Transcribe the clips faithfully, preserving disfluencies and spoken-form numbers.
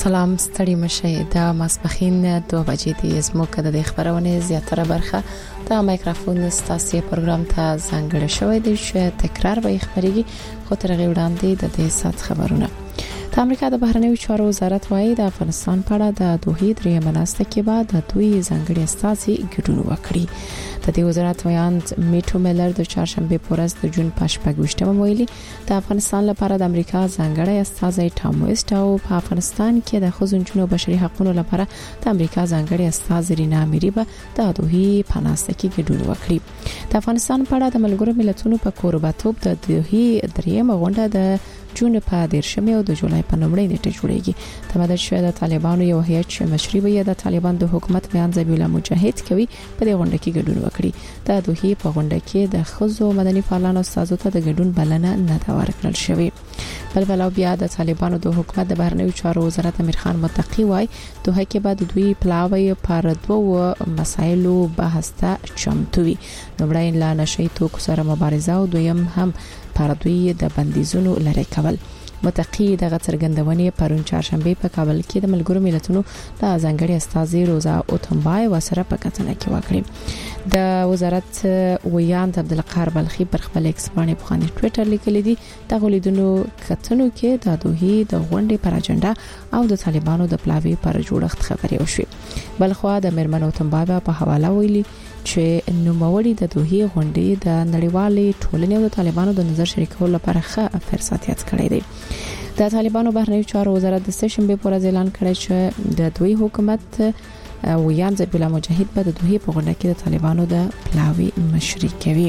سلام ستړي مشه د ماسپخین دوه بجې د زموږ د خبرونه زیاتره برخه د مایکروفون ستاسو پروګرام ته ځانګړی شوی دی چې تکرار به خبريږي خو تر غوړ وړاندې د دې سات خبرونه د امریکا د بهرنیو چارو وزارت وايي د افغانستان په اړه د دوه درې مناسته کې بعد د دوی ځانګړي استازي ګډون وکړي. د دې وزارت ویاند میټو میلر د چهارشنبه په ورځ د جون پښپګوشتمه ویلي د افغانستان لپاره د امریکا ځانګړي استازي ټام ویسټ او په افغانستان کې د خزونجونو بشري حقوقو لپاره د امریکا ځانګړي استازي رینا میری به د دوه پناسته کې ګډون وکړي. د افغانستان په اړه د ملګرو ملتونو په کورباتوب د دوه درېمه غونډه د جون په دیرشمه او د جولای په لومړۍ نیټه جوړیږي. د مدد شوی د طالبانو یو هیئت چې مشري وي د طالبان د حکومت بیان ذبیح الله مجاهد کوي په دې غونډه کې ګډون وکړي. د دوه په غونډه کې د خزو مدني فعالانو استازو ته د ګډون بلنه نه دا ورکړل شوې. بل بل بیا د طالبانو د حکومت د بهرنیو چارو وزارت امیر خان متقی وای دوه کې بعد دوی پلاوی پر دوه مسایلو بحث ته چمتوي. نوړای لا نشي توکو سره مبارزه او دویم هم پر دوی د بندیزونو لری کول. متقی دغه څرګندونې پرون چهارشنبه په کابل کې د ملګرو ملتونو د ځانګړي استازي روزا اوتمبای وسره په کتنه کې وکړي. د وزارت ویاند عبدالقهار بلخی پر خپل ایکس باندې په خاني ټوئیټر لیکلي دي د غولیدونو کتنو کې د دوه د غونډې پر اجنډا او د طالبانو د پلاوی پر جوړښت خبرې وشوي. بلخوا د مرمن اوتمبای په حواله ویلي چې نوموړي د دوه غونډې د نړیوالې ټولنې او د طالبانو د نظر شریکولو لپاره ښه فرصت یاد کړی دی. د طالبانو بهرنیو چارو وزارت د سشنبه پر ورځ اعلان کړی چې د دوی حکومت ویان ذبیح الله مجاهد په د دوه په غونډه کې د طالبانو د پلاوی مشري کوي.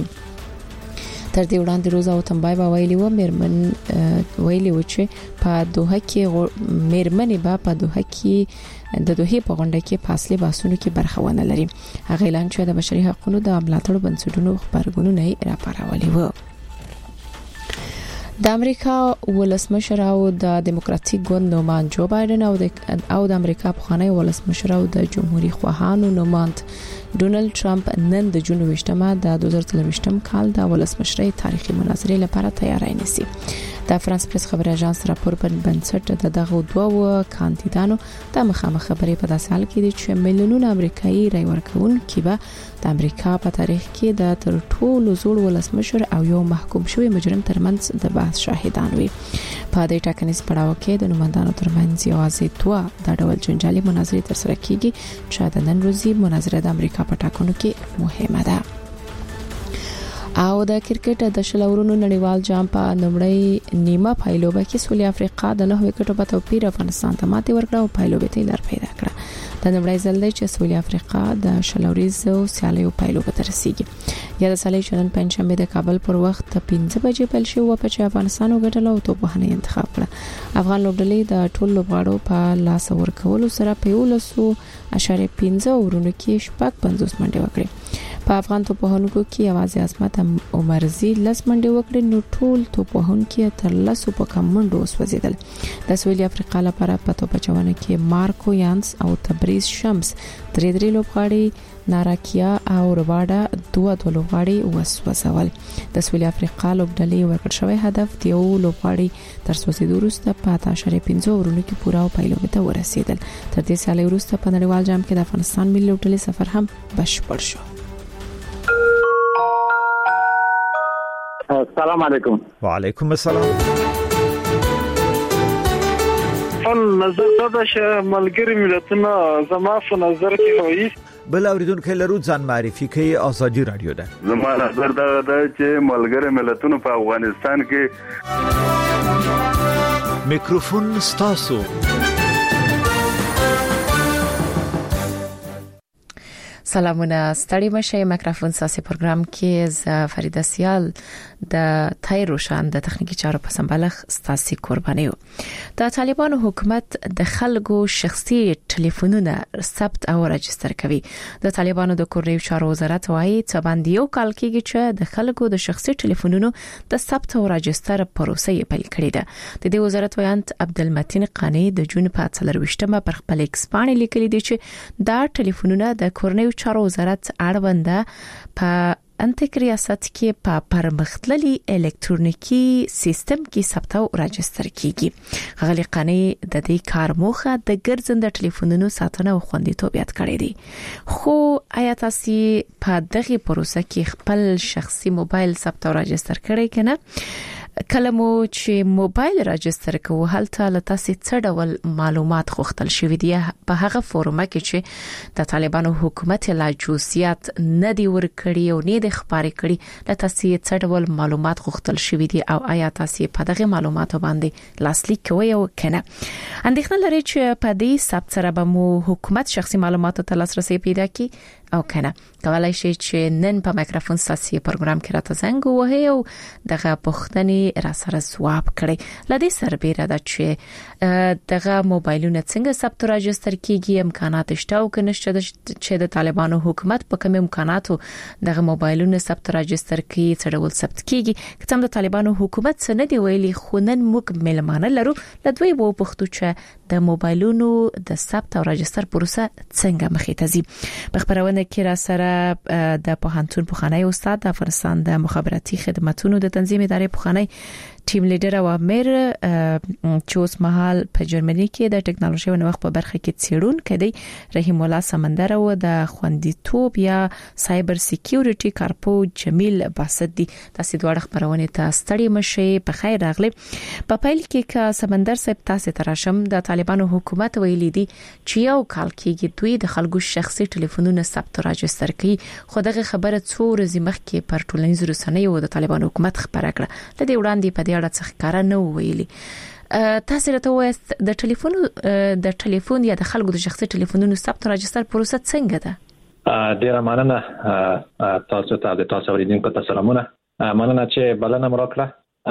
تر دې وړاندې روزا اوتمبای با ویلي و مرمن ویلي و چې په دوه کې مرمنې با په دوه کې د دوه په غونډه کې فاصله باسونو کې برخه ونه لري. هغه اعلان چې د بشري حقوقو د ملاتړ بنسټونو خبرګونونه یې راپارولي و. د امریکا ولسمشر او د دیموکراتیک ګوند نوماند جو بایدن او د او د امریکا پخوانی ولسمشر او د جمهوریت خواهانو نوماند ډونالد ټرمپ نن د جون وشتمه د دوه زره څلوېښتم کال د ولسمشرۍ تاریخي مناظرې لپاره تیاری نیسي. د فرانس پریس خبري اژانس راپور په بنسټ د دغه دوه کاندیدانو د مخامخ خبرې په داسې حال کې دي چې میلیونونه امریکایي رای ورکوونکي به د امریکا په تاریخ کې د تر ټولو زوړ ولسمشر او یو محکوم شوی مجرم ترمنځ د بحث شاهدان وي. په دې ټاکنیز پړاو کې د نوماندانو ترمنځ یوازې دوه د ډول جنجالي مناظرې ترسره کیږي چې د نن ورځې مناظره د امریکا په ټاکنو کې مهمه ده. او د کرکټ د شلورونو نړیوال جام په لومړی نیمه پایلوبه کې سویل افریقا د نه وکټو په توپیر افغانستان ته ماتې ورکړه او پایلوبه ته لار پیدا کړه. د لومړی ځل دی چې سویل افریقا د شلوریزو سیالیو پایلوبه ته رسیدي. یا د سالي چنن پنځشنبه د کابل پر وخت پنځه بجې پیل شو په چې افغانستان وګټل او توپخانه انتخاب کړه. افغان لوبډلې د ټولو لوبغاړو په لاس ورکولو سره په یولسو اشاریه پنځه ورونو کې شپږ پنځوس منډه وکړه. په افغان توپخانو کې یوازې عظمت عمرزي لس منډه وکړي نو ټول توپخانو کې تر لسو په کم منډو وسوځیدل. د سویل افریقا لپاره په توپچونه کې مارکو یانس او تبریز شمس درې درې لوبغاړي ناراکیا او رواډا دوه دوه لوبغاړي وسوځول. د سویل افریقا لوبډلې ورکړ شوی هدف د یو لوبغاړي تر سوځیدو وروسته په اشاریه پنځه ورونو کې پوره او پایلوبه ته ورسېدل. تر دې سالي وروسته په نړیوال جام کې د افغانستان ملي لوبډلې سفر هم بشپړ شو. السلام علیکم. وعلیکم السلام. فن نظر دا چې ملګری ملتونه زما په نظر کې وایي بل اوریدونکو لرو ځان معرفي کوي ازادي رادیو ده. زما نظر دا ده چې ملګری ملتونه په افغانستان کې میکروفون ستاسو. سلامونه ستړي مشه. میکروفون ساسي پروګرام کې ز فریده سیال د تای روشان د تخنیکی چارو په سمبالغ ستاسي قرباني. د طالبانو حکومت د خلکو شخصي ټلیفونونه ثبت او راجستر کوي. د طالبانو د کورنیو چارو وزارت وايي چې باندې یو کال کېږي چې د خلکو د شخصي ټلیفونونو د ثبت او راجستر پروسه یې پیل کړې ده. د دې وزارت ویاند عبدالمتین قانی د جون په څلرويشتمه پر خپل ایکس باندې لیکلي دي چې دا ټلیفونونه د کورنیو چارو وزارت اړونده په انټیک ریاست کې په پرمختللي الکترونیکي سیستم کې ثبت او راجستر کیږي. غلي قانی د دې کار موخه د ګرځنده ټلیفونونو ساتنه او خوندیتوب یاد کړی دی. خو آیا تاسو په دغه پروسه کې خپل شخصي موبایل ثبت او راجستر کړی کنه؟ کلمو چې موبایل راجستر کوو هلته لته څه ډول معلومات غوښتل شوې دي په هغه فورمه کې چې د طالبانو حکومت لا جوسیات نه دی ورکړي او نه دی خبرې کړي لته څه ډول معلومات غوښتل شوې دي او آیا تاسو په دغه معلوماتو باندې لاسلیک کوئ او کنه؟ اندېښنه لري چې په دې ثبت سره به مو حکومت شخصي معلوماتو ته لاسرسي پیدا کړي او کنه؟ کولای شي چې نن په مایکروفون ساسي پروګرام کې راته زنګ ووهي او دغه پوښتنې را سره جواب کړي. لدې سربېره د چې دغه موبایلونه څنګه ثبت راجستر کیږي، امکانات شته او کنه چې د طالبانو حکومت په کوم امکاناتو دغه موبایلونه ثبت راجستر کوي، څه ډول ثبت کیږي. که څنګه د طالبانو حکومت څه نه دی ویلي خو نن موږ ملمانه لرو لدوی وو پښتو چې د موبایلونو د ثبت او راجستر پروسه څنګه مخې ته ځي. په خبرونه کې را سره د پوهنتون پوخانی استاد د افغانستان د مخابراتي خدماتو د تنظیم ادارې پوخانی ټیم لیډر او امیر چې اوس مهال په جرمني کې د ټکنالوژي او نوښت په برخه کې څېړون کړي رحیم الله سمندر او د خوندیتوب یا سایبر سکیورټي کارپو جمیل باسط دي. تاسو دوه خبرونه ته ستړي مشي په خیر راغلي. په پیل کې ک سمندر صاحب تاسو تراشم د طالبانو حکومت ویلي دي چې یو کال کې دوی د خلکو شخصي ټلیفونونه ثبت راجستر کړي خو دغه خبره څو ورځې مخکې پر ټولنیزو رسنیو د طالبانو حکومت خبره کړه. لدې وړاندې په اړه څه کار نه ویلي. تاسو راته وایست د ټلیفون د ټلیفون یا د خلکو د شخصي ټلیفونونو ثبت راجستر پروسه څنګه ده؟ ډیره مننه تاسو ته د تاسو اوریدونکو ته سلامونه. مننه چې بلنه مو راکړه.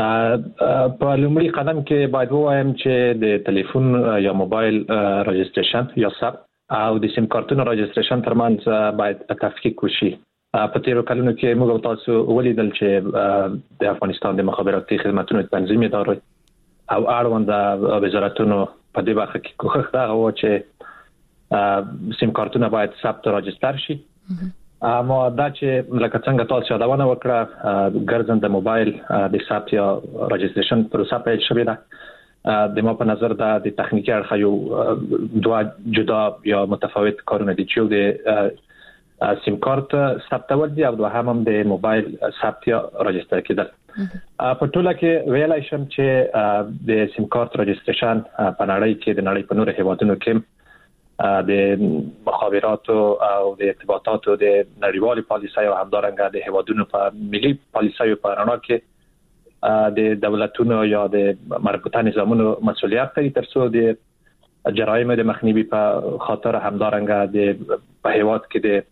په لومړي قدم کې باید ووایم چې د ټلیفون یا موبایل راجستریشن یا ثبت او د سیم کارتونو راجستریشن ترمنځ باید تفکیک وشي. په تیرو کلونو کې موږ تاسو ولیدل چې د افغانستان د مخابراتي خدماتو تنظیم ادارې او اړوند وزارتونو په دې برخه کې کوښښ کاوه چې سیم کارتونه باید ثبت راجستر شي. اما دا چې لکه څنګه تاسو یادونه وکړه ګرځنده موبایل د ثبت یا راجستریشن پروسه پیل شوې ده. د ما په نظر دا د تخنیکی اړخ یو دوه جدا یا متفاوت کارونه دي چې د سیم کارت ثبتول دي او دوهم هم د موبایل ثبت یا راجستر کېدل. په ټوله کې ویلای شم چې د سیم کارت راجستریشن په نړۍ کې د نړۍ په نورو هیوادونو کې د مخابراتو او د ارتباطاتو د نړیوالي پالیسۍ او همدارنګه د هیوادونو په ملي پالیسۍ په رڼا کې د دولتونو یا د مربوطه نظامونو مسؤلیت لري ترڅو د جرایم د مخنیوي په خاطر همدارنګه د په هیواد کې د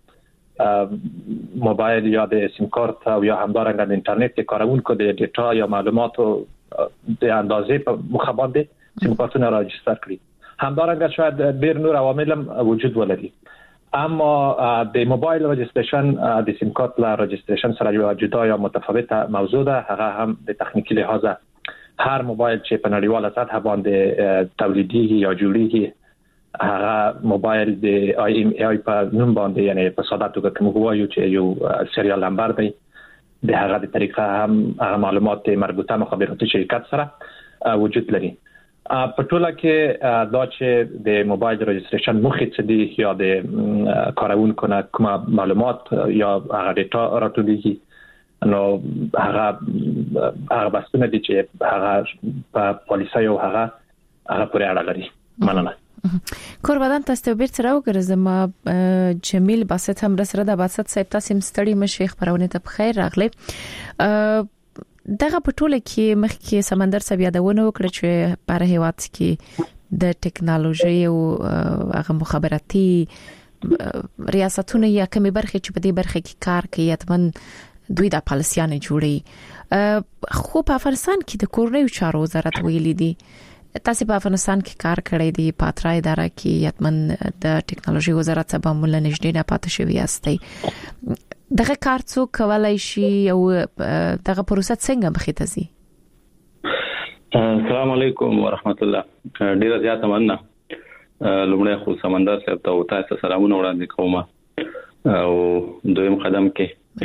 موبایل یا د سیم کارت او یا همدارنګه د انټرنیټ د کارونکو د ډیټا یا معلوماتو د اندازې په مخه باندې سیم کارتونه راجستر کړي. همدارنګه شاید ډیر نور عوامل وجود ولري. اما د موبایل راجستریشن د سیم کارت لا راجستریشن سره یو جدا یا متفاوته موضوع ده. هغه هم د تخنیکی لحاظه هر موبایل چې په نړیواله سطح باندې تولیدي یا جوړیږي هغه موبایل د آی ایم ای په نوم باندې یعنی په ساده توګه کوم وایو چې یو سریال نمبر دی د هغه د طریقه هم هغه معلومات مربوطه مخابراتي شرکت سره وجود لري. په ټوله کې دا چې د موبایل راجستریشن مخې څه دي یا د کارونکو نه کوم معلومات یا هغه ډیټا راټولېږي نو هغه هغه بسونه دي چې هغه په پالیسۍ او هغه هغه پورې اړه لري. مننه. کوربدان تاسو به تر وګرځم جمیل باسط هم سره د باسط صاحب تاسو مستړي مشي خبرونه ته بخیر راغلی. دغه په ټوله کې مخکې سمندر صاحب یادونه وکړه چې په هیواد کې د ټکنالوژي او هغه مخابراتي ریاستونه یا کومې برخې چې په دې برخه کې کار کوي اتمن دوی د پالیسیانه جوړي. خو په افغانستان کې د کورنیو چارو وزارت ویلي دي تاسو په افغانستان کې کار کړی دی په اترا اداره کې اتمن د ټکنالوژي وزارت څخه مول نږدې نه پاتې شوی یاستئ. دغه کار څو کولای شي او دغه پروسه څنګه مخې ته ځي؟ السلام علیکم ورحمت الله. ډیره زیاته مننه. لومړی خو سمندر صاحب ته تاسو سلامونه وړاندې کوم او دویم قدم کې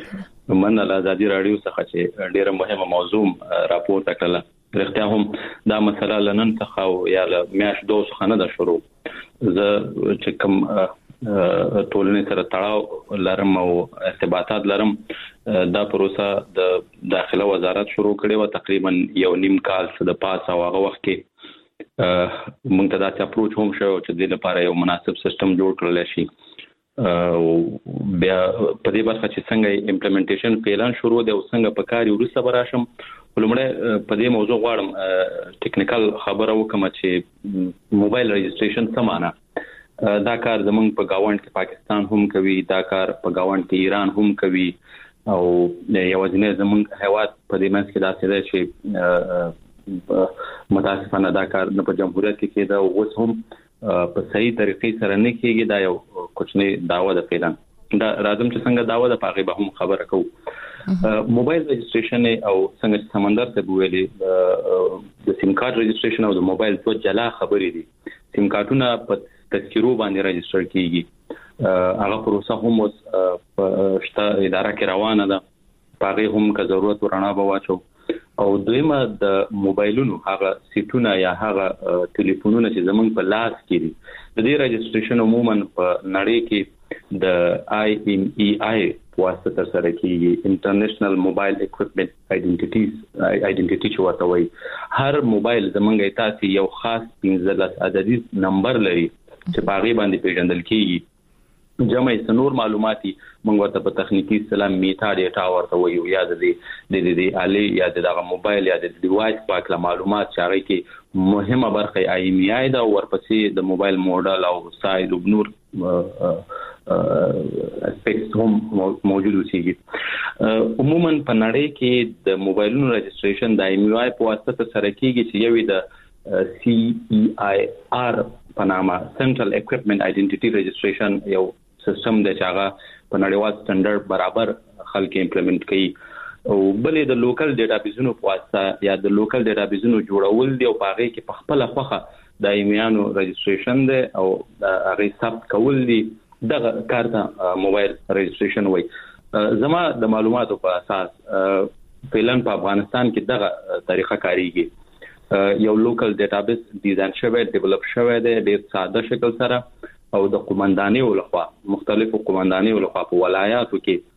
من له ازادي رادیو څخه چې ډیره مهمه موضوع راپورته کړله رښتیا هم دا مسله لنن څخه یا له میاش دوه څخه نه ده شروع زه چې کوم ټولنې سره تړاو لرم او ارتباطات لرم دا پروسه د داخله وزارت شروع کړې و تقریبا یو نیم کال څخه د پاس او هغه وخت کې موږ ته دا اپروچ هم شو چې د لپاره یو مناسب سیستم جوړ کړل شي او بیا په دې برخه چې څنګه امپلیمنټیشن پلان شروع دی او څنګه په کار ورسره براشم ولومړی په دې موضوع غواړم ټیکنیکل خبره وکم چې موبایل رجسټریشن څه معنی دا کار زمونږ په گاوند کې پاکستان هم کوي دا کار په گاوند کې ایران هم کوي او یوازینی زمونږ هیواد په دې منځ کې داسې دی چې متاسفانه دا کار نه په جمهوریت کې کېده او اوس هم په صحیح طریقې سره نه کېږي دا یو کوچنی داوا ده فعلا دا راځم چې څنګه داوا ده پاغي به هم خبره کوو موبایل رجسټریشن او څنګه سمندر ته ویلي د سیم کارت رجسټریشن او د موبایل په جلا خبرې دي سیم کارتونه په تذکرو باندې رجسټر کیږي هغه پروسه هم اوس په شته اداره کې روانه ده پاغي هم که ضرورت ورانه بواچو او دویمه د موبایلونو هغه سیټونه یا هغه ټلیفونونه چې زمونږ په لاس کې دي د دې رجسټریشن عموما په نړۍ کې د آی ایم ای آی واسطه تر سره کیږي انټرنیشنل موبایل اکوپمنٹ آیډنټیټیز آیډنټیټی چې وته وي هر موبایل زمونږ تاسو یو خاص پنځلس عددي نمبر لري چې باغې باندې پیژندل کیږي جمع سنور معلوماتي موږ ورته په تخنیکی اصطلاح میتا ډیټا ورته وایو یا د دې د دې آلی یا د موبایل یا د ډیوایس پاک معلومات چې هغه کې مهمه برخه آی ایم ای آی دا ورپسې د موبایل موډل او سایز او نور اسپیکټس هم موجود اوسېږي عموما په نړۍ کې د موبایلونو رجسټریشن د آی ایم ای آی په واسطه سره کیږي چې یوې د سی ای آی آر په نامه سنټرل اکوپمنٹ آیډنټیټی رجسټریشن یو سیستم د چاغه په نړیوال سټانډرډ برابر خلک امپلیمنٹ کوي او بلې د لوکل ډیټابیزونو په واسطه یا د لوکل ډیټابیزونو جوړول دی او په هغه کې په خپل خوخه د ایمیانو رجسټریشن دی او هغه ثبت کول دی دغه کار ته موبایل رجسټریشن وایي زما د معلوماتو په اساس فعلا په افغانستان کې دغه طریقه کاریږي یو لوکل ډیټابیس ډیزاین شوی ډیولپ شوی دی ډیر ساده شکل سره او د قومنداني ولخوا مختلفو قومنداني ولخوا په ولایاتو کې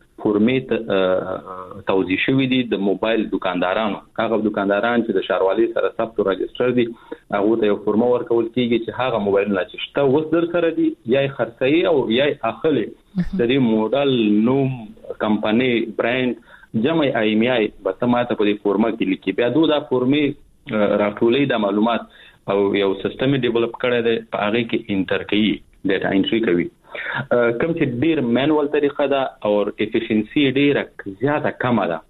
فورمیت توزیع شوی دي د موبایل دکاندارانو هغه دکانداران چې د شاروالي سره ثبت او رجسټر دي هغه ته یو فورم ورکول کیږي چې هغه موبایل نه چې شته وس در سره دي یا خرڅي او یا اخلي د دې موډل نوم کمپنی برانډ جمع آی ایم آی به تماته په دې فورم کې لیکي بیا دوه د فورمې راټولې د معلومات او یو سیستم ډیولپ کړی دی په هغه کې انټر کوي ډیټا انټری کوي کوم چې ډیر مانوال طریقه ده او افیشنسي ډیره زیاته کمه ده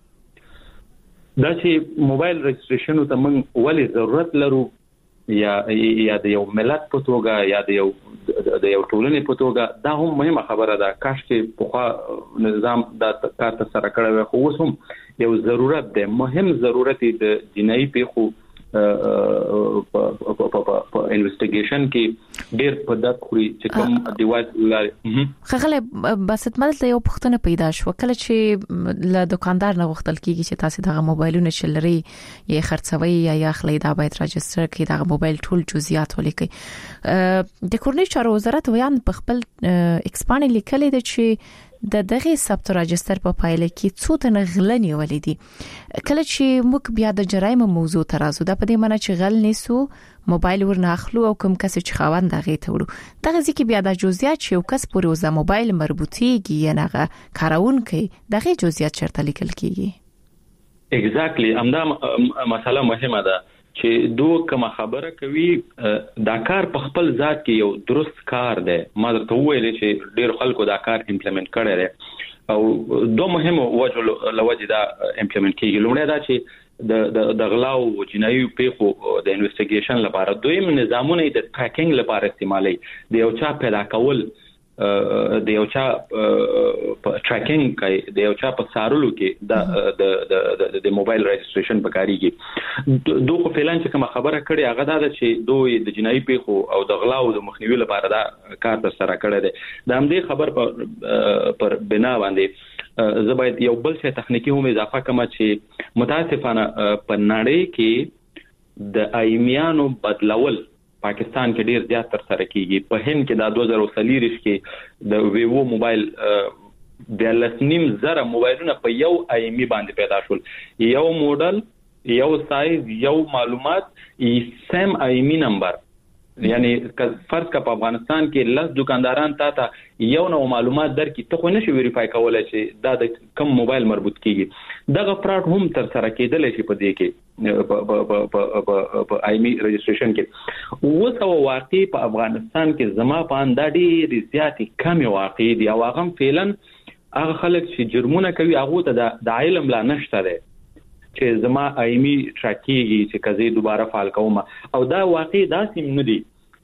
دا چې موبایل رجسټریشن ته موږ ولې ضرورت لرو یا یا د یو ملت په توګه یا د یو د یو ټولنې په توګه دا هم مهمه خبره ده کاش چې په نظام دا کار ته سره کړو خو اوس هم یو ضرورت ده مهم ضرورت د جنایي پیښو په انویسټیګیشن کې ډېر په دقت خوري چې کوم ډیوایس لري خغله بسط مدته یو پښتنه پیدا شو کله چې له دکاندار نه وختل کیږي چې تاسو دغه موبایلونه شلري یا خرڅوي یا یا خلې دا باید راجستر کړي دغه موبایل ټول جزئیات ولیکي د کورنۍ چارو وزارت ویان په خپل ایکسپانډ لیکلي د چې د دغه ثبت راجستر په پایله کې څو تنه غلنی ولیدي کله چې موږ بیا د جرایم موضوع ترازو د پدې معنی چې غل نیسو موبایل ورنه اخلو او کوم کس چې خاوند دغه ته وړو دغه ځکه بیا د جزئیات چې یو کس پورې وز موبایل مربوطيږي یا نه کارون کوي دغه جزئیات چرته لیکل کیږي ایگزیکټلی همدا مسله مهمه ده چې دوه کوم خبره کوي دا کار په خپل ذات کې یو درست کار دی ما درته ویل چې ډیر خلکو دا کار امپلیمنٹ کړی دی او دوه مهمه وجه لوجه دا امپلیمنٹ کیږي لومړی دا چې د د غلاو او جنایي پیښو د انویسټیګیشن لپاره دویم نظامونه د ټریکینګ لپاره استعمالي د یو چا پیدا کول د یو چا ټریکینګ کوي د یو چا په سارلو کې د د د موبایل رجسټریشن پکاريږي دوه فعلان چې کوم خبره کړي هغه دا چې دوی د جنایي پیښو او د غلاو د مخنیوي لپاره دا کار تر سره کړی دی د همدې خبر پر پر بنا باندې زه باید یو بل څه تخنیکی هم اضافه کوم چې متاسفانه په نړۍ کې د ایمیانو بدلول پاکستان کې ډیر زیات تر سره کیږي. په هند کې د دوه زره څلور کې د ویوو موبایل د لسنیم زره موبایلونه په یو ایمی باندې پیدا شول. یو موډل، یو سایز، یو معلومات، سیم ایمی نمبر. یعنی فرض کا په افغانستان کې لس دکانداران تا ته یو نو معلومات درکې ته خو نشي ویریفای کولای چې دا د کوم موبایل مربوط کیږي. دغه فراډ هم تر سره کېدل شي په دې کې په په ایمی رجسټریشن کې. اوس او واقعي په افغانستان کې زما په اندازې ډېر زیاتې کم واقعي دي او هغه فعلا هغه خلک چې جرمونه کوي هغه ته د علم لا نشته ده چې زما ایمی ټراکیږي چې کزي دوباره فعال کوم. او دا واقعي داسې نه دي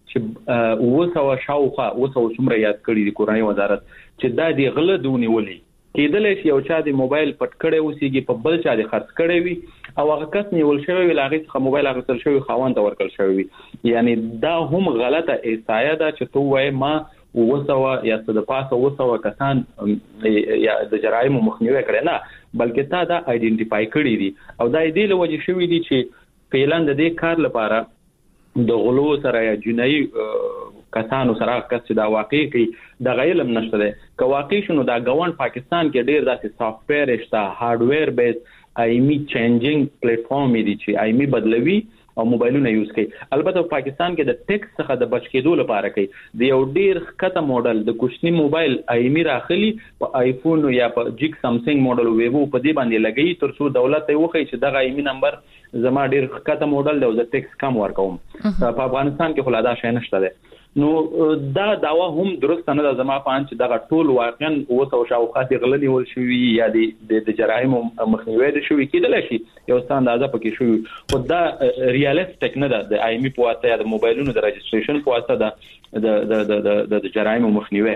چې وسو شاوخه وسو څومره یاد کړی د کورنۍ وزارت چې دا دی غله دونی ولي کېدل شي یو چا د موبایل پټ کړي اوسېږي په بل چا د خرڅ کړي وي او هغه کس نیول شوی وي لاغې څخه موبایل هغه تل شوی خاوند ته ورکړل شوی وي. یعنی دا هم غلطه احصایه ده چې تو وای ما وسو یا څه د پاسه وسو کسان یا د جرایم مخنیوي کړي نه بلکې تا دا آیډنټیفای کړی دي او دا دې له وجې شوی دي چې فعلا د دې کار لپاره د غلو سره یا جنایي کسانو سره کس چې دا واقعي کوي د علم نشته ده. که واقعي شنو دا ګوند پاکستان کې ډیر داسې سافټویر شته هارډویر بیس ایمی چینجینګ پلیټ فارم دي چې ایمی بدلوي او موبایلونه یوز کوي. البته پاکستان کې د ټیکس څخه د بچ کېدو لپاره کوي د یو ډیر ښکته موډل د کوچنی موبایل ایمی راخلي په آیفون یا په جیک سامسنګ موډل ویوو په دې باندې لګي ترڅو دولت ته وخی چې دغه ایمی نمبر زما ډیر ښکته موډل دی او د ټیکس کم ورکوم. په افغانستان کې خلاصه شې نشته ده. نو دا داوا هم درست نه ده زما په ان چې دغه ټول واقعا وسو شاوخه غلنی ول شوی یا د جرایم مخنیوي د شوی کېدل شي یو څه اندازه پکې شوی خو دا ریالستیک نه ده د ایمی په واسطه یا د موبایلونو د رجسټریشن په واسطه د د د د جرایم مخنیوي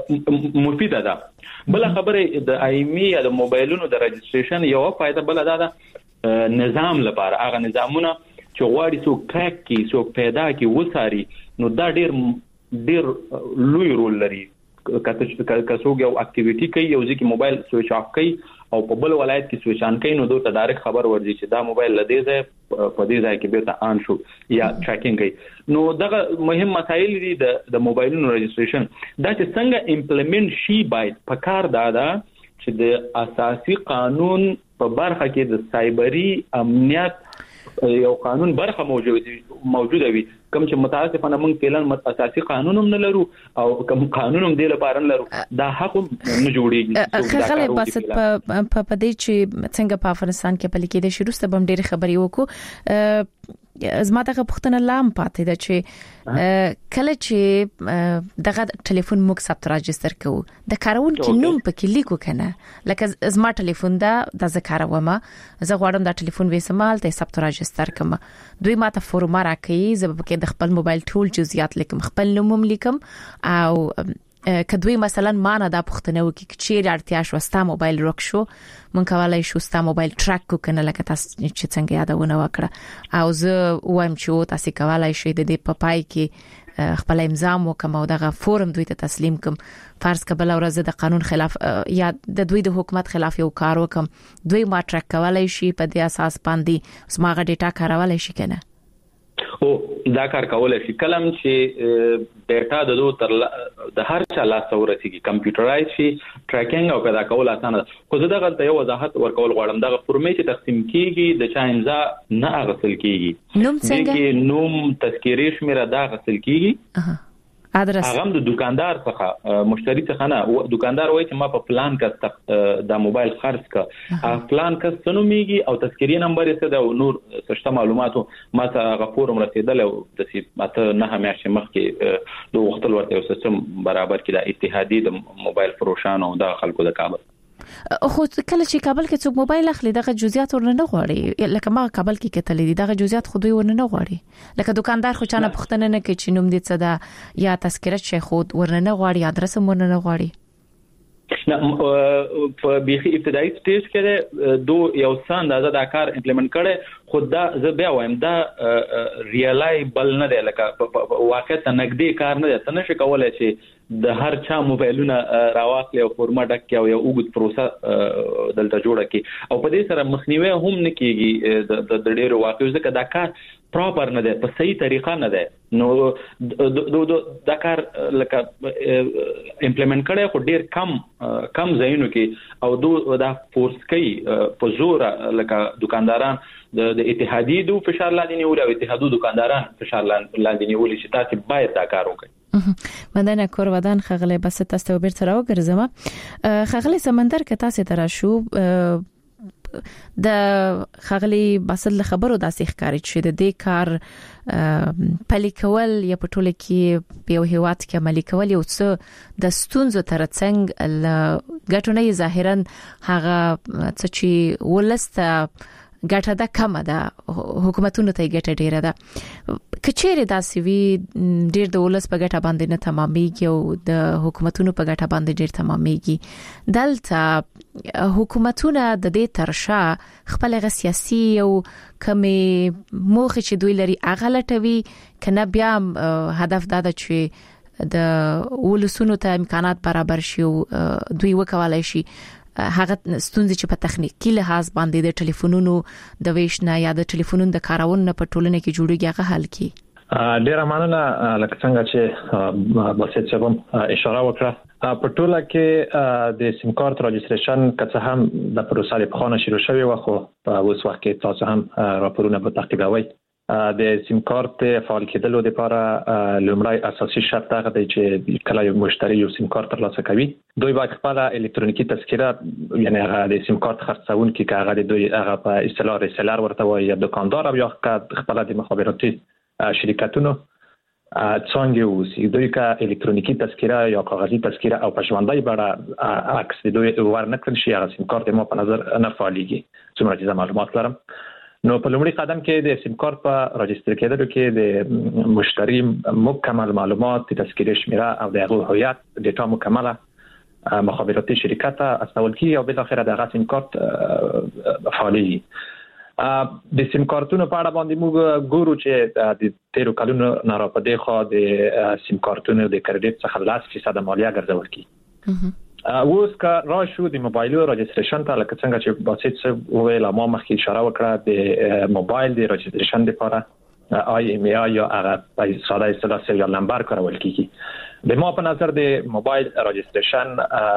مفیده ده. بل خبره د ایمی یا د موبایلونو د رجسټریشن یو فائدہ بل ده نظام لپاره هغه نظامونه چې غواړي څوک کریک کی څوک پیدا کی وساري نو دا ډیر ډیر لوی رول لري. که څوک یو اکټیویټي کوي یو ځکه موبایل سوئچ اف کوي او په بل ولایت کې سوئچ آن کوي نو دوی ته ډایرکټ خبر ورځي چې دا موبایل لدې ځای په دې ځای کې به ته آن شو یا ټریکینګ کوي. نو دغه مهم مسایل دي د د موبایلونو رجسټریشن دا چې څنګه امپلیمنٹ شي باید په کار دادا چې د اساسي قانون په برخه کې د سایبری امنیت یو قانون برخه موجود موجوده وي کوم چې متاسفانه موږ فعلا اساسي قانون هم نه لرو او کوم قانون هم د لپاره نه لرو دا حق نه جوړیږي. خلک بس په په دې چې څنګه په افغانستان کې پلي کېده شروع ست بم ډېر خبري وکړو زما دغه پښتنه لام پاتې ده چې کله چې دغه ټلیفون موږ ثبت راجستر کوو د کارون کې نوم پکې لیکو کنه لکه زما ټلیفون دا د ذکرومه زه غواړم دا ټلیفون وسمال ته ثبت راجستر کوم دوی ماته فورم راکې زه به د خپل موبایل ټول جزئیات لیکم خپل نوم لیکم او کدوې مثلا ما نه دا پښتنه وکي چې اړتیا شو ستا موبایل روک شو مونږ کولای شو ستا موبایل ټریک کو کنه لکه تاسو چې څنګه یادونه وکړه او زه وایم چې تاسو کولای شئ د دې په پای کې خپل امضا مو کوم او دغه فورم دوی ته تسلیم کوم فرض کبل ورځ د قانون خلاف یا د دوی د حکومت خلاف یو کار وکم دوی ما ټریک کولای شي په دې اساس باندې سماغه ډیټا کارولای شي کنه او دا کار کولای شي کلم چې ډیټا د دوه تر د هر چا لاس ورسیږي کمپیوټرایز شي ټریکینګ او پیدا کول اسانه ده. خو زه دغه ته یو وضاحت ورکول غواړم دغه فورمې چې تقسیم کیږي د چا امضا نه غسل کیږي نوم څنګه نوم تذکيري شمیره دا غسل کیږي ادرس هغه د دکاندار څخه مشتری څخه نه دکاندار وایي چې ما په پلان کې د موبایل خرڅ کا پلان کې سنوميږي او تذکيري نمبر یې څه د نور څه معلوماتو ما ته غفور رسیدل او د سیمته نه همیشه مخ کې د وختل ورته سیستم برابر کړه اتحادیه د موبایل فروشانو د خلکو د کابل خو کله چې کابل کې څوک موبایل اخلي دغه جزئیات ورننه غواړي لکه ما کابل کې کتلې دي دغه جزئیات خو دوی ورننه غواړي لکه دکاندار خو چانه پښتنه نه کوي چې نوم دې څه ده یا تذکرت شي خو ورننه غواړي ادرس ورننه غواړي نه په بيخي ابتدایي سټیج کې دو یو څه اندازه دا کار امپلیمنٹ کړي خو دا زه بیا وایم دا ریلایبل نه دی لکه واقعا نګدي کار نه دی څنګه شي کولای شي د هر چا موبایلونه راواخلي او فورمات کې او یو وګت پروسه دلته جوړه کی او په دې سره مخنیوي هم نه کیږي د ډېرو واقعو ځکه دا کار پراپر نه ده په صحیح طریقه نه ده نو د دا کار لکه امپلیمنٹ کړي خو ډېر کم کم ځایونو کې او دو دا فورس کوي په زور لکه دکانداران د اتحادیې دو فشار لاندې نیول او اتحادو دکانداران فشار لاندې نیول چې تاسو باید دا کار وکړئ. مدنه کور ودان خغله بس تاسو بیرته راوګرځم خغله سمندر کې تاسو تر شو د خغلی بسل خبرو داسې ښکاري چې د دې کار پلي کول یا په ټوله کې په یو هیواد کې عملي کول یو څه د ستونزو ترڅنګ ګټونه ظاهرا هغه څه چې ولسته ګټه ده کم ده حکومتونو ته ګټه ډیره ده کچېره داسې وی ډیر د ولس په ګټه باندې نه تمامېږي او د حکومتونو په ګټه باندې ډیر تمامېږي دلته حکومتونه د دې ترشا خپل غ سیاسي او کمې موخه چې دوی لري اغه لټوي کنه بیا هدف دا ده چې د ولسونو ته امکانات برابر شي او دوی وکولای شي هغه ستونزې چې په تخنیکی لحاظ باندې د ټلیفونونو د ویشنه یا د ټلیفونونو د کارونې په ټولنه کې جوړیږي هغه حل کی ډیر مننه لکه څنګه چې بسیط شوم اشاره وکړه په ټوله کې د سیم کارت رجستریشن که هم د پروسې په خانه شروع شوی و خو په اوس وخت کې تاسو هم راپورونه به تعقیبوي د سیم کارت فعال کېدلو لپاره لومړی اساسي شرط هغه دی چې کله یو مشتری یو سیم کارت ترلاسه کوي دوی باید خپل الکترونیکی تذکره یعنی هغه د سیم کارت خرڅونکي که هغه دوی هغه په اصطلاح ریسلر ورته وایي یا دکاندار یا خپل د مخابراتي شرکتونو څنګه وسی دوی که الکترونیکی تذکره یا کاغذی تذکره او پښوندای بڑا عکس دوی ورنکړل شي هغه سیم کارت مو په نظر نه فعاليږي څومره چې معلومات لرم نو په لومړي قدم کې د سیم کارت په راجستر کېدلو کې د مشتری مکمل معلومات د تذکره شمیره او د هغه هویت ډیټا مکمله مخابراتي شرکت استول کی او بل اخر د سیم کارت فعالي د سیم کارتونو په اړه باندې موږ ګورو چې د تیرو کلونو نه را پدې خو د سیم کارتونو د کریډټ څخه لس فیصد مالیه ګرځول کی اوس کا راشو د موبایل رجستریشن ته لکه څنګه چې باسیت څه ویل ما مخکې اشاره وکړه د موبایل د رجستریشن لپاره آی ام ای یا هغه ساده اصطلاح سریال نمبر کارول کیږي د ما په نظر د موبایل رجستریشن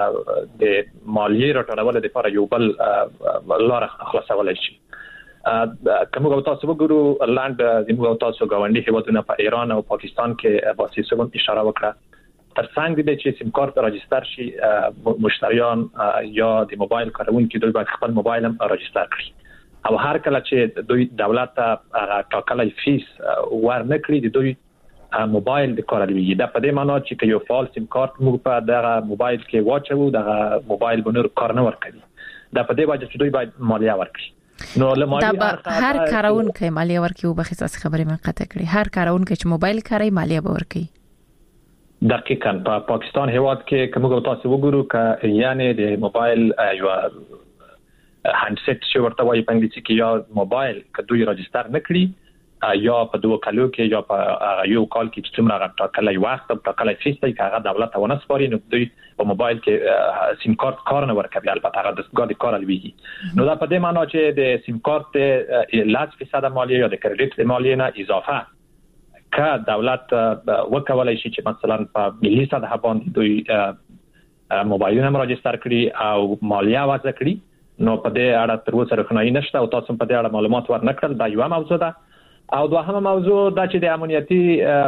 د مالیې راټولولو لپاره یو بل لار خلاصول شي کومه او تاسو وګورو لاند د مو تاسو غونډي هیوادونه په ایران او پاکستان کې باسیت څه اشاره وکړه ترڅنګ د چې سیم کارت راجستر شي مشتریان یا د موبایل کارونکي دوی باید خپل موبایل هم راجستر کړي او هر کله چې دوی دولت ته ټاکلي فیس ورنکړي د دوی موبایل د کارولوي دا په دې معنی چې یو فال سیم کارت موږ په دغه موبایل کې واچو دغه موبایل بنور کار نه ورکړي دا په دې وجه چې دوی باید مالیه ورکړي نو لمالیه هر کارونکي مالیه ورکړي او به خصوص خبرې من قطع کړي هر کارونکي چې موبایل کاروي مالیه به ورکړي دقیقاً په پا پاکستان هیواد کې کومه تاسو وګورو ک یعنی د موبایل یو هاندسیت چې ورته وایي په انګلیسي کې یا موبایل ک دوی راجستر نکړي یا په دوه کالو کې یا په یو کال کې چې څومره راټاکلای وخت په ټاکلای فیس دی هغه دولت ونه سپاري نو دوی په موبایل کې سیم کارت کار نه ورکوي البته هغه د ګاډي کار لويږي نو دا په دې معنی چې د سیم کارت لس فیصد مالیه یا د کریډټ مالیه نه اضافه که دولت وکولای شي چې مثلا په ملي سطح باندې دوی موبایلونه راجستر کړي او مالیه وضع کړي نو په دې اړه تر اوسه روښنايي نشته او تاسو په دې اړه معلومات ورنکړل دا یو موضوع ده او دوهمه موضوع دا چې د امنیتي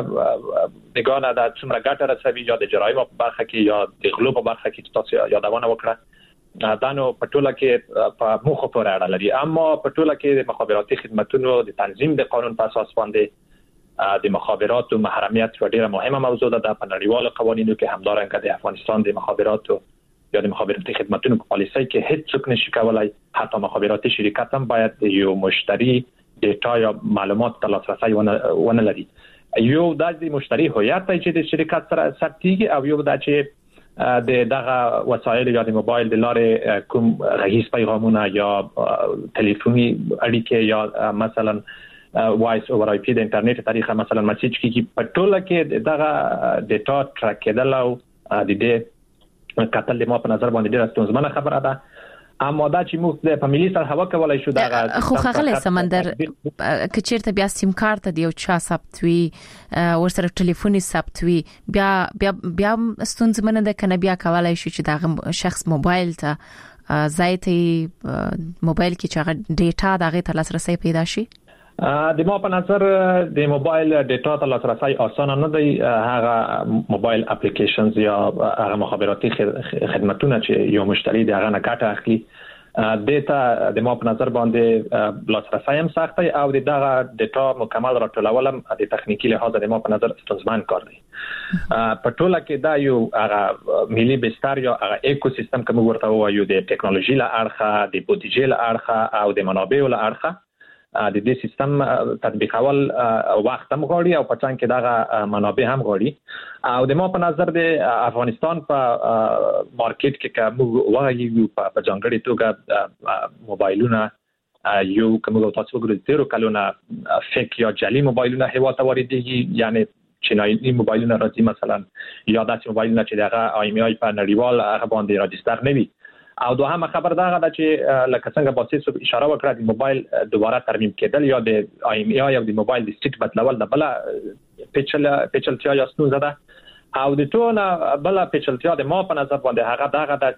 دګانه د څومره ګټه رسوي یا د جرایم په برخه کې یا د غلو په برخه کې تاسو یادونه وکړه دا نو په ټوله کې په مخه پورې اړه لري اما په ټوله کې د مخابراتي خدماتو د تنظیم د قانون په اساس باندې د مخابرات او محرمیت ډیره مهمه موضوع ده د پنځوالو قوانینو کې همدارنګه د افغانستان د مخابرات یا د مخابراتي خدماتو په پالیسۍ کې هیڅ څوک نشي کولای حتی مخابراتي شرکت هم باید یو مشتری ډیټا یا معلومات ته لاسرسي ونه لري یو د مشتری هویت چې د شرکت سره ثبتيږي او یو د چې د دغه وسایل یا د موبایل د لارې کوم غږیز پیغامونه یا ټلیفوني اړیکې یا مثلا وایس اوور آی پی د انټرنیټ طریقه مثلا میسج کیږي په ټوله کې دغه ډیټا ټریک کېدل او د دې قتل ما په نظر باندې ډېره ستونزمنه خبره ده. اما دا چې موږ د فاميلي سره هوا کولای شو دا خو خغله سمندر کچیرته بیا سیم کارت دی او چا ثبتوي ورسره ټلیفوني ثبتوي بیا بیا بیا ستونزمنه ده کنه بیا کولای شو چې دا شخص موبایل ته زایتي موبایل کې چې ډیټا دغه ته لاسرسي پیدا شي. د ما په نظر د موبایل ډیټا ته لاسرسي آسان نه دی. هغه موبایل اپلیکیشنز یا هغه مخابراتي خدماتونه چې یو مشتری د هغه نه کاټه اخلي ډیټا د ما په نظر باندې لاسرسي هم سخت دی او دغه ډیټا مکمل راټولول هم د تخنیکی لحاظ د ما په نظر ستونزمن کار دی. په ټوله کې دا یو هغه ملي بستر یا هغه ایکو سیستم کوم ورته وایو د ټکنالوژي له اړخه د بودیجې له اړخه او د منابعو له اړخه د دې سیستم تطبیقول وخت هم غواړي او په څنګه کې دا منابع هم غواړي او د ما په نظر د افغانستان په مارکیټ کې کوم وایي په ځانګړي توګه موبایلونه یو کوم تاسو وګورئ تیرو کلونه فیک یا جعلي موبایلونه هوا ته واردېږي یعنی چینایي موبایلونه راځي مثلا یا داسې موبایلونه چې دغه آی ام آی په نړیوال هغه باندې راجستر نه وي او دوهمه خبر دا ده چې لکه څنګه باسي اشاره وکړه د موبایل دوباره ترمیم کېدل یا د آی ام آی او د موبایل د سټیټ بدلول د بل پیچل پیچلتیا یا ستونزه ده او د ټول بل پیچلتیا د ما په نظر باندې هغه دغه ده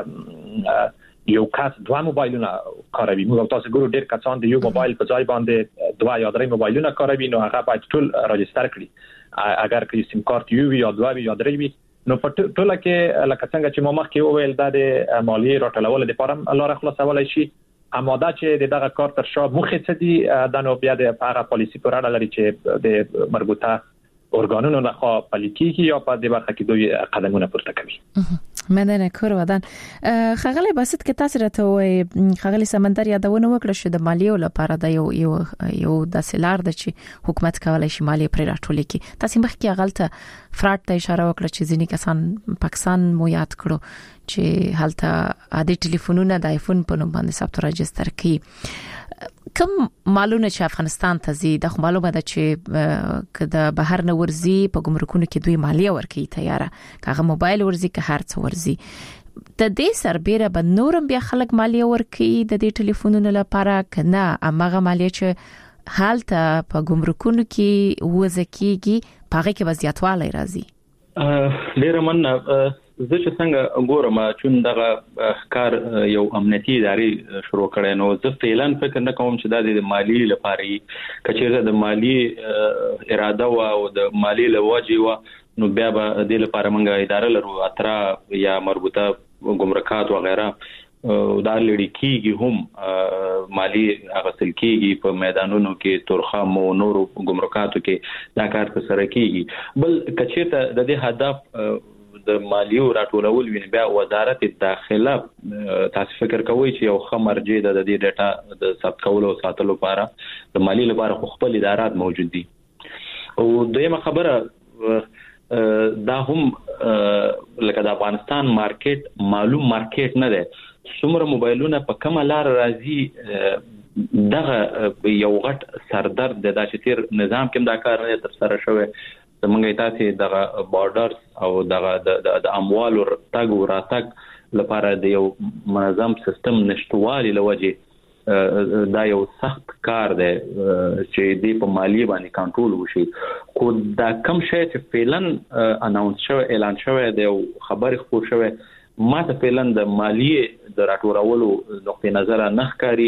چې یو کس دوه موبایلونه کاروي. موږ تاسو ګورو ډېر کسان د یو موبایل په ځای باندې دوه یا درې موبایلونه کاروي نو هغه باید ټول راجستر کړي اگر که سیم کارت یو یا دوه یا درې وي نو په ټوله کې لکه څنګه چې ما مخکې وویل د مالیې راټولول لپاره لاره خلاصولای شي اما دا چې دغه کار تر شا مخې څه دي د نو بیا د هغه پالیسي پر اړه لري چې د مربوطه ارګانونو نه خو پالیکي یا په دې برخه کې دوی قدمونه پورته کوي. مننه کور ودان خغلی بسط کې تاسو راته وای خغلی سمندر یادونه وکړه چې د مالیې لپاره د یو یو یو د سلار د چې حکومت کولای شي مالیې پر راټولې کی تاسو مخکې غلطه فراډ ته اشاره وکړه چې ځینې کسان پاکستان مو یاد کړو چې هلته عادي ټلیفونونه د آیفون په نوم باندې ثبت راجستر کړي. کوم مالونه چې افغانستان ته زی د معلومه ده چې کله بهر نه ورزي په ګمرکونو کې دوی مالیه ورکړي تیاره کاغه موبایل ورزي که هر څه ورزي د دې سربېره به نورم بیا خلک مالیه ورکړي د دې ټلیفونونو لپاره کنه امغه مالیه چې حالت په ګمرکونو کې وځکیږي پاره کې وضعیتواله راځي. ډیر مننه. زه چې څنګه ګورم چې دغه کار یو امنیتي ادارې شروع کړي نو زه فعلا فکر نه کوم چې د مالی لپاره کچېره د مالی اراده او د مالی لوجي و نو بیا به د لپاره منګه اداره لرو اترا یا مربوطه ګمرکات و غیره دا لړی کیږي هم مالی غسل کیږي په میدانونو کې تورخم او نورو ګمرکاتو کې دا کار سره کیږي. بل کچېته د دې هدف د مالیو راټولول ویني بیا وزارت داخله تاسو فکر کوئ چې یو خمرجه د دې ډیټا د ثبت کولو او ساتلو لپاره د مالی لپاره خپل ادارات موجود دي. او دویمه خبره دا هم لکه د افغانستان مارکیټ معلوم مارکیټ نه ده څومره موبایلونه په کومه لار راځي دغه یو غټ سردرد د داسې تیر نظام کې دا کار نه تر سره شوی زمونږ تاسو دغه بارډرز او دغه د اموال او تاګ او راتګ لپاره د یو منظم سیستم نشټوالي لوجه دا یو سخت کار دی چې د په مالی باندې کنټرول وشي. کو دا کم شي چې فعلن اناونس شوی اعلان شوی دی او خبر خبر شوی ما ته فعلن د مالی د راټولولو نقطه نظر نه ښکاری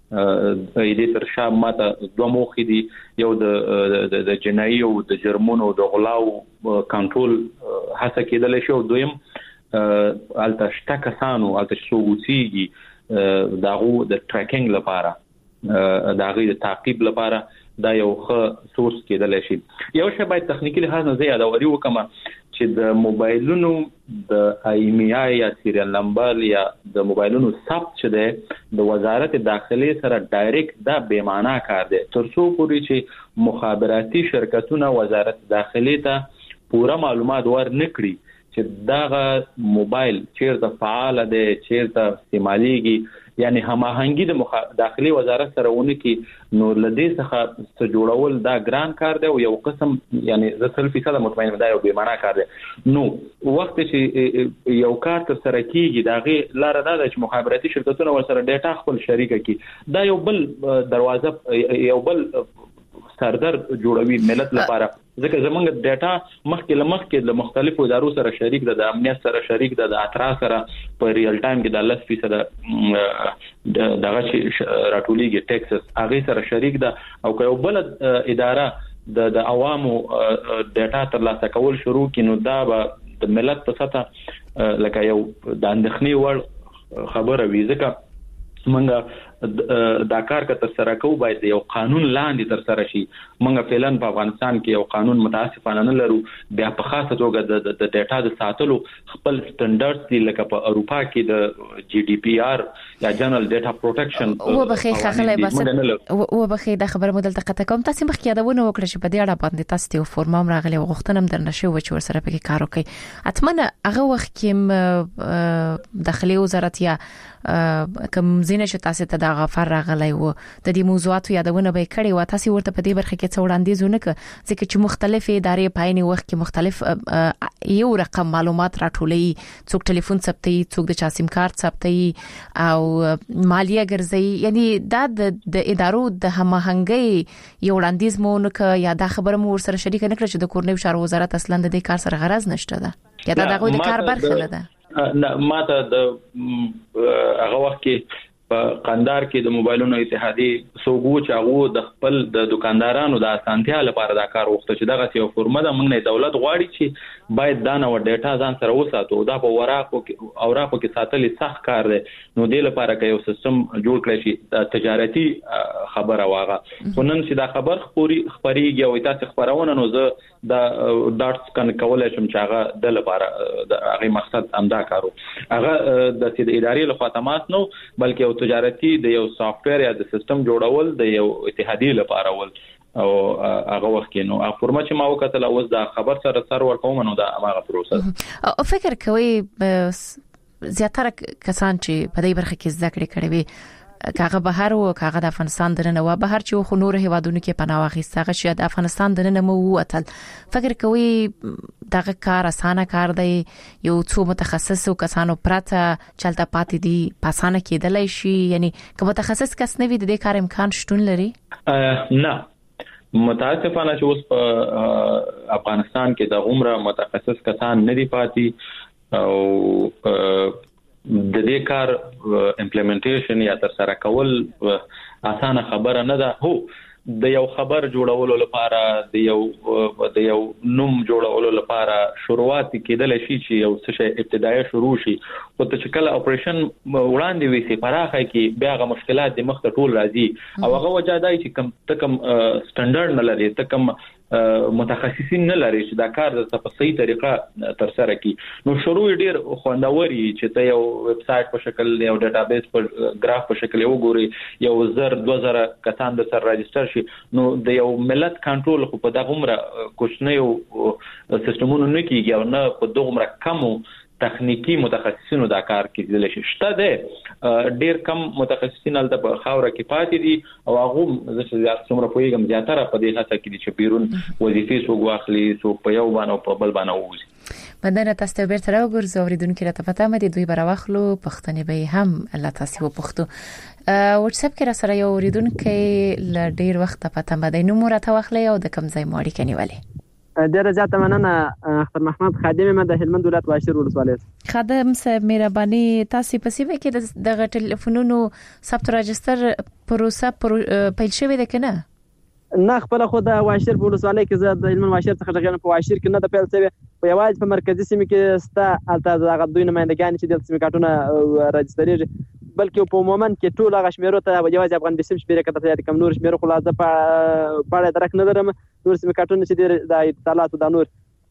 دې تر شا ماته دوه موخې دي یو د د جنایي او د جرمونو د غلاو کنټرول هڅه کېدل شي او دویم الته شته کسانو الته شوګوسيږي داغه د ټریکینګ لپاره داغه د تعقیب لپاره دا یو ښه سورس کېدل شي. یو شی باید تخنیکی لحاظ نه زیاده وری وکم چې د موبایلونو د آی ام آی یا سیریل نمبر یا د موبایلونو ثبت چې ده د وزارت داخله سره ډایرکټ دا بې معنا کار دی تر څو پورې چې مخابراتي شرکتونه وزارت داخله ته پوره معلومات ور نکړي چې دا موبایل چیرته فعال دی چیرته استعماليږي یعنی هماهنګي د مخ... داخلي وزارت سره ونه کې نو لدې څخه څه جوړول دا ګران کار دی او یو قسم یعنی زه سل فیصد مطمئن دا یو بې معنا کار دی نو وخت چې یو کار تر سره کیږي دا غي لار دا ده چې مخابراتي شرکتونه ور سره ډیټا خپل شریک کړي دا یو بل دروازه یو بل سردر جوړوي ملت لپاره ځکه زمونږ ډیټا مخکې لمخکې د مختلفو ادارو سره شریک ده د امنیت سره شریک ده د اترا سره په ریل ټایم کې د لس فیصد دغه راټولېږي ټیکسس هغه سره شریک ده او که یو بل اداره د د عوامو ډیټا ترلاسه کول شروع کینو دا به د ملت په سطح لکه یو د اندخنی وړ خبره وي ځکه منګه دا کار که تر سره کوو باید یو قانون لاندې تر سره شي منګه فعلن په افغانستان کې یو قانون متاسفانه نه لرو بیا په خاصه توګه د ډیټا د ساتلو خپل سټانډرډز دي لکه په اروپا کې د جی ډي پی آر یا جنرال ډیټا پروټیکشن او بخې خغله بس او بخې د خبر مدل تقته کوم تاسو مخکې یادونه وکړه چې په دې اړه باندې تاسو ته فورمام راغلی وغوښتنم درنشو و چې ور سره پکې کار وکړي اتمنه هغه وخت کې داخلي وزارت یا کوم زینه چې تاسو ته دا غفر راغلی و د دې موضوعاتو یادونه به کړي و تاسو ورته په دې برخه کې څه وړاندیزونه ک ځکه چې مختلفې ادارې پایني وخت کې مختلف یو رقم معلومات راټولي څوک ټلیفون ثبتي څوک د چا سیم کارت ثبتي او مالیه ګرځي یعنی دا د ادارو د هماهنګي یو وړاندیز مو نه ک یا دا خبره مو ور سره شریک نه کړ چې د کورنیو چارو وزارت اصلا د دې کار سره غرض نشته ده یا دا دغه د کار برخه نه ده نه ماته د هغه وخت کې په قندار کې د موبایلونو اتحادیه سوګو چې هغه د خپل د دکاندارانو د اسانتیا لپاره دا کار وخت چې دغه یو فرمه د موږ نه دولت غواړي چې باید دا نو ډیټا ځان سره وساتو دا په وراقو کې اوراقو کې ساتل سخت کار دی نو د لپاره کې یو سیستم جوړ کړی شي د تجارتي خبره واغه ونن چې دا خبر خوري خبريږي او تاسو خبرونه نو زه دا ډاټس کن کولای شم چې هغه د لپاره د هغه مقصد امدا کارو هغه د ادارې لخوا تماس نو بلکې تجارتي د یو سافټویر یا د سیستم جوړول د یو اتحادیه لپاره ول او هغه وخت کې نو افورمه چې ما وکړه اوس دا خبر سره سر ورکوم نو دا هغه پروسه او فکر کوي زیاتره کسان چې په دې برخه کې زده کړې کړې وي کاغه بهر او کاغه د افغانستان درنه و بهر چې خو نور هیوادونو کې پناه واخیسته چې د افغانستان درنه مو وتل فکر کوي دغه کار اسانه کار دی یو څو متخصص او کسانو پرته چلته پاتې دي پاسانه کېدلای شي یعنی که متخصص کس نه وي د دې کار امکان شتون لري نه متاسفانه چې اوس په افغانستان کې د عمره متخصص کسان نه دي پاتې او د دې کار امپلیمنټیشن یا تر سره کول اسانه خبره نه ده هو د یو خبر جوړولو لپاره د یو د یو نوم جوړولو لپاره شروعات کېدل شي چې یو څه ابتدایي شروع شي او ته چې کله اپریشن وړاندې وي سي پراخه کې بیا غو مشکلات د مخ ته ټول راځي او هغه وجه دی چې کم تکم سټانډرډ نه لري تکم متخصصین نه لري چې دا کار د په صحیح طریقه تر سره کی نو شروع ډیر خوندوري چې ته یو ویب سټ په شکل یو ډیټابیس په ګراف په شکل یو ګوري یو زر دوه زره کسان د سر راجستر شي نو د یو ملت کنټرول خو په دغه عمره کوښنه یو سیستمونو نه کیږي او نه په دغه عمره کمو تخنیکی متخصصینو دا کار کېدل شي شته ده ډیر کم متخصصین ال د خاوره کې پاتې دي او هغه زه چې څومره پوهیږم زیاتره په دې هڅه کې دي چې بیرون وظیفې سو غواخلي سو په یو باندې په بل باندې وځي بدنه تاسو به تر وګورځو اوریدونکو راته پته مې دوی براوخلو پښتنې به هم الله تاسو وپښتو واتس اپ کې را سره یو اوریدونکو ل ډیر وخت پته مې نو مرته واخلې او د کم ځای ماړی کني ولې ډیره زیاته مننه اختر محمد خادم مې د هلمند ولایت واشر ولسوالۍ خادم صاحب مهرباني تاسو په سیمه کې د ټلیفونونو ثبت راجستر پروسه پیل شوې ده کنه نه خپل خو د واشر ولسوالۍ کې زه د هلمند واشر څخه ځم په واشر کې نه د پیل شوی په یوازې په مرکزی سیمه کې ستا الته د غدوی نمائندګان چې د سیمه کارتونه راجستریږي بلکې په عموما کې ټول هغه شمیرو ته یوازې افغان بسم شمیره کته یا کم نور شمیرو خلاصه په پاړه درک نه درم نور سیمه کارتونه چې د اطلاعات د نور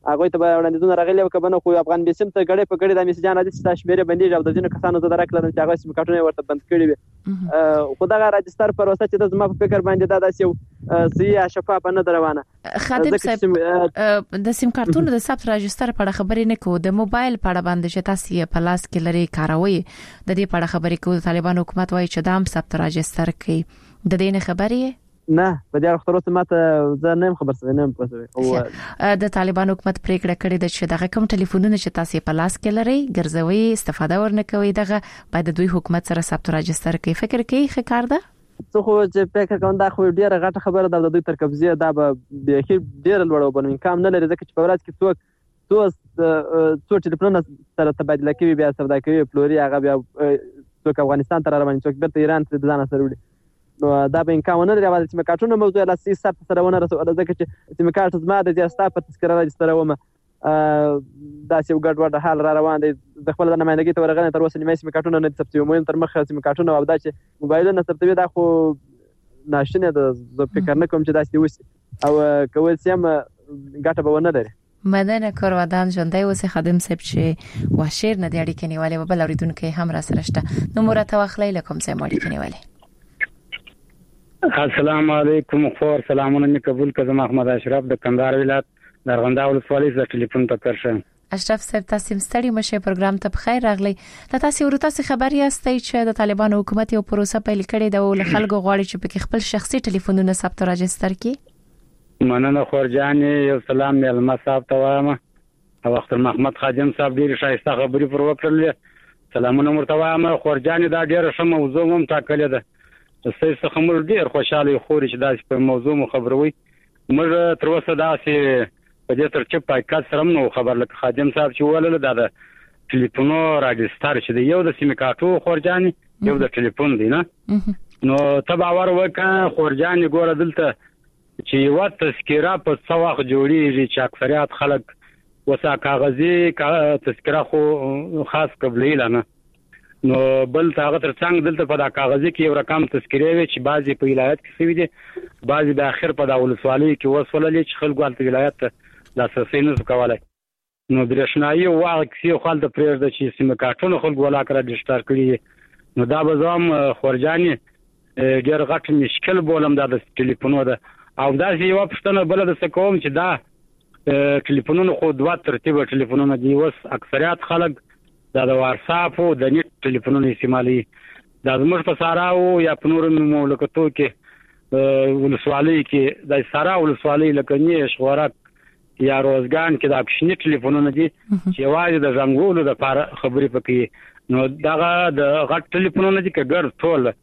هغه ته وړاندیزونه راغلي او کبنه خو افغان بیسیم ته غړې په غړې د میسجان راځي چې تاسو شمیره بندي او د ځینو کسانو ته درک لرم چې هغه سیم کارتونه ورته بند کړي وي خو دا راجستر پروسه چې د زما په فکر باندې دا داسې یو صحیح شفاف نه روانه. خادم صاحب د سیم کارتونو د ثبت راجستر په اړه خبرې نه کوو، د موبایل په اړه باندې چې تاسو یې په لاس کې لري کاروي د دې په اړه خبرې کوو. طالبان حکومت وايي چې دام ثبت راجستر کوي، د دې نه خبرې نه په دې اړه خبره ماته زه نه خبر څه نه پوهیږم. او د طالبان حکومت پریکړه کړې ده چې دغه کوم ټلیفونونه چې تاسو په لاس کې لري ګرځوي استفاده ورنه کوي دغه باید د دوی حکومت سره ثبت راجستر کوي. فکر کوي ښه کار ده؟ څه خو چې فکر کوم دا خو ډیره غټه خبره ده د دوی تر قبضه دا به به ډیره لوړ وبنو امکان نه لري ځکه چې په ورځ کې څوک څو څو ټلیفونونه سره تبادله کوي بیا سودا کوي پلوري هغه بیا څوک افغانستان ته روان څوک بیرته ایران ته ځان سره وړي. نو دا به امکان نه لري چې سیم کارتونه موضوع لا سي ثبت سره ونه رسول ځکه چې سیم کارت زما د ځاستا په تذکره راجستر ومه دا چې وګړ وړ حال را روان دي د خپل د نمائندګۍ ته ورغنه تر اوسه نیمه سیم کارتونه نه ثبت مهم تر مخه سیم کارتونه او دا چې موبایلونه ثبتوي دا خو ناشنه د زه فکر نه کوم چې دا ستې وسی او کول سیم ګټه به ونه لري. مدنه کورودان ژوندۍ اوسه خادم صاحب چې واشیر نه دی اړیکې نیولې بل اوریدونکو هم را سره شته نو مرته واخلې لکم سم اړیکې نیولې. السلام علیکم خور سلامونه می قبول کړم احمد اشرف د کندهار ولایت درغنده ولسوالۍ ز ټلیفون ته کرشم. اشرف صاحب تاسو مستړی مشه پروګرام ته بخیر راغلی. تاسو ورته څه خبري یاستئ چې د طالبان حکومت یو پروسه پیل کړې ده او له خلکو غواړي چې په خپل شخصي ټلیفونونه ثبت راجستر کړي؟ مننه خورجان یو سلام ملما صاحب ته وایم او اختر محمد خادم صاحب ډیر شایسته خبري پر وکړل. سلامونه مرته وایم خورجان دا ډیر ښه موضوع هم ټاکلې ده. څه څه خمر ډیر خوشاله خوري چې داسې په موضوع مو خبروي. موږ تر اوسه داسې په دې تر چې پایکات سره نو خبر لکه خادم صاحب چې ولله دا د ټلیفونو راجستر چې دی یو د سیم کارتو خورجان یو د ټلیفون دی نه نو تبع ور وکړه خورجان ګوره دلته چې یو تذکره په څو وخت جوړیږي چې اکثریت خلک وسا کاغذي تذکره خو خاص قبلې لانه نو بل هغه تر څنګه دلته په دا کاغذي کې یو رقم تذکره وي چې بعضي په ولایت کې سوي دي بعضي د اخر په دا ولسوالۍ کې وسولې چې خلکو د ولایت د اساسي نه کولای نو برښنایي واغ کې خپل د پریز د چې سیم کارتونو خلکو ولا کړه رجستر کړی نو دا به زم خورجاني ډېر غټ مشکل بولم دا د ټلیفونو ده او دا یو پښتنه بل د سکوم چې دا ټلیفونونو خو دوه ترتیب ټلیفونونه دي وس اکثریت خلک دا د واتساپ او د نیټ ټلیفونونو استعمالي دا زموږ په ساراو یا په نورو مملکتو کې ولسوالۍ کې د سارا ولسوالۍ لکه نیش غورک یا روزګان کې د اپشنی ټلیفونونه دي چې وايي د زنګولو د خبرې پکې نو دا د غټ ټلیفونونه دي کې ګر ټول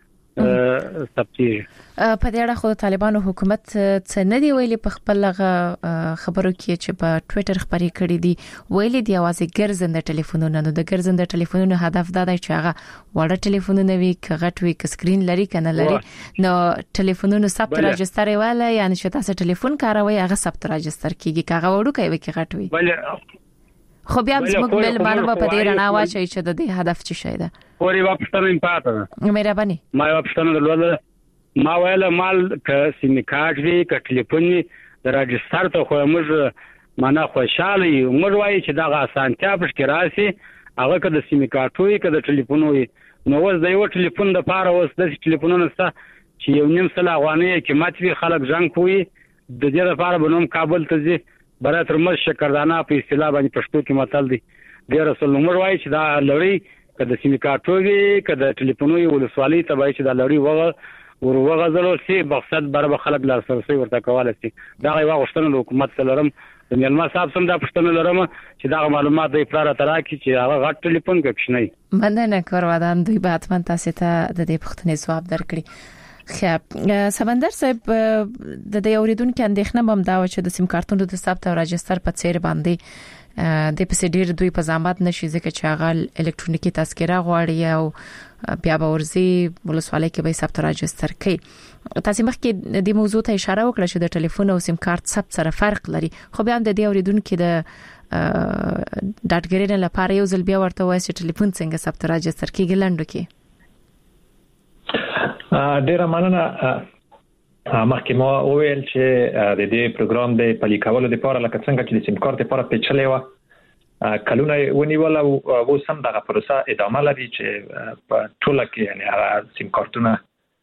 سبتي په دې اړه خو طالبانو حکومت څه نه دی ویلي په خپل خبرو کې چې په ټوئیټر خبرې کړې دي ویلي دی اوازې ګرځنده ټلیفونونه نو د ګرځنده ټلیفونونو هدف دا دی چې هغه وړه ټلیفونونه وي کغټ وي ک سکرین لري کنه لري نو ټلیفونونو ثبت راجستر ویاله یعنی چې تاسو ټلیفون کاروي هغه ثبت راجستر کیږي کاغه وړو کوي کی غټ وي خو بیا زموږ بل باندې په دې رڼا واچي چې د دې هدف څه شي ده پوری واپس ترې پاتره مهرباني ما واپس ترې درلوده ما ویل مال ک سیم کارت وی ک ټلیفون د راجستر ته خو موږ معنا خوشاله یو موږ وایي چې دا اسانتیا پښ کې راسي هغه ک د سیم کارت وی ک د ټلیفون وی نو وز د یو ټلیفون د پاره وس د ټلیفونونو سره چې یو نیم سل افغاني کې ماتوي خلک ځان کوي د دې لپاره بنوم کابل ته ځي برات رمز شکردانه په اصطلاح باندې پښتو کې متل دی ډیر رسول عمر وایي چې دا لړۍ کده سیم کارتوي کده ټلیفونوي ولسوالۍ ته وایي چې دا لړۍ وغه ور وغزلو سي مقصد بر خلک لار سره ورته کوله سي دا یو غوښتنه د حکومت سره لرم د ملما صاحب سم دا پښتنه لرم چې دا معلومات د افراد تراکي چې هغه غټ ټلیفون کې کښنی مننه کورودان دوی به اتمن تاسو ته د دې پښتنې جواب درکړي. خب سمندر صاحب د دې اوریدونکو اندېښنه بم دا و چې د سیم کارتونو د ثبت او راجستر په څیر باندې د پسې ډیر دوی په ځامات نشي ځکه چې هغه الکترونیکی تذکره غواړي او بیا به ورزي ولسوالۍ کې به ثبت راجستر کوي. تاسو مخکې د موضوع ته اشاره وکړه چې د ټلیفون او سیم کارت ثبت سره فرق لري خو بیا د دې اوریدونکو د ډاټګرین لپاره یو ځل بیا ورته وایي چې ټلیفون څنګه ثبت راجستر کیږي لندو کې ډیره مننه مخکې ما وویل چې د دې پروګرام د پلي کولو لپاره لکه څنګه چې د سیم کارت لپاره پیچلې و کلونه ونیول او اوس هم دغه پروسه ادامه لري چې په ټوله کې یعنی هغه سیم کارتونه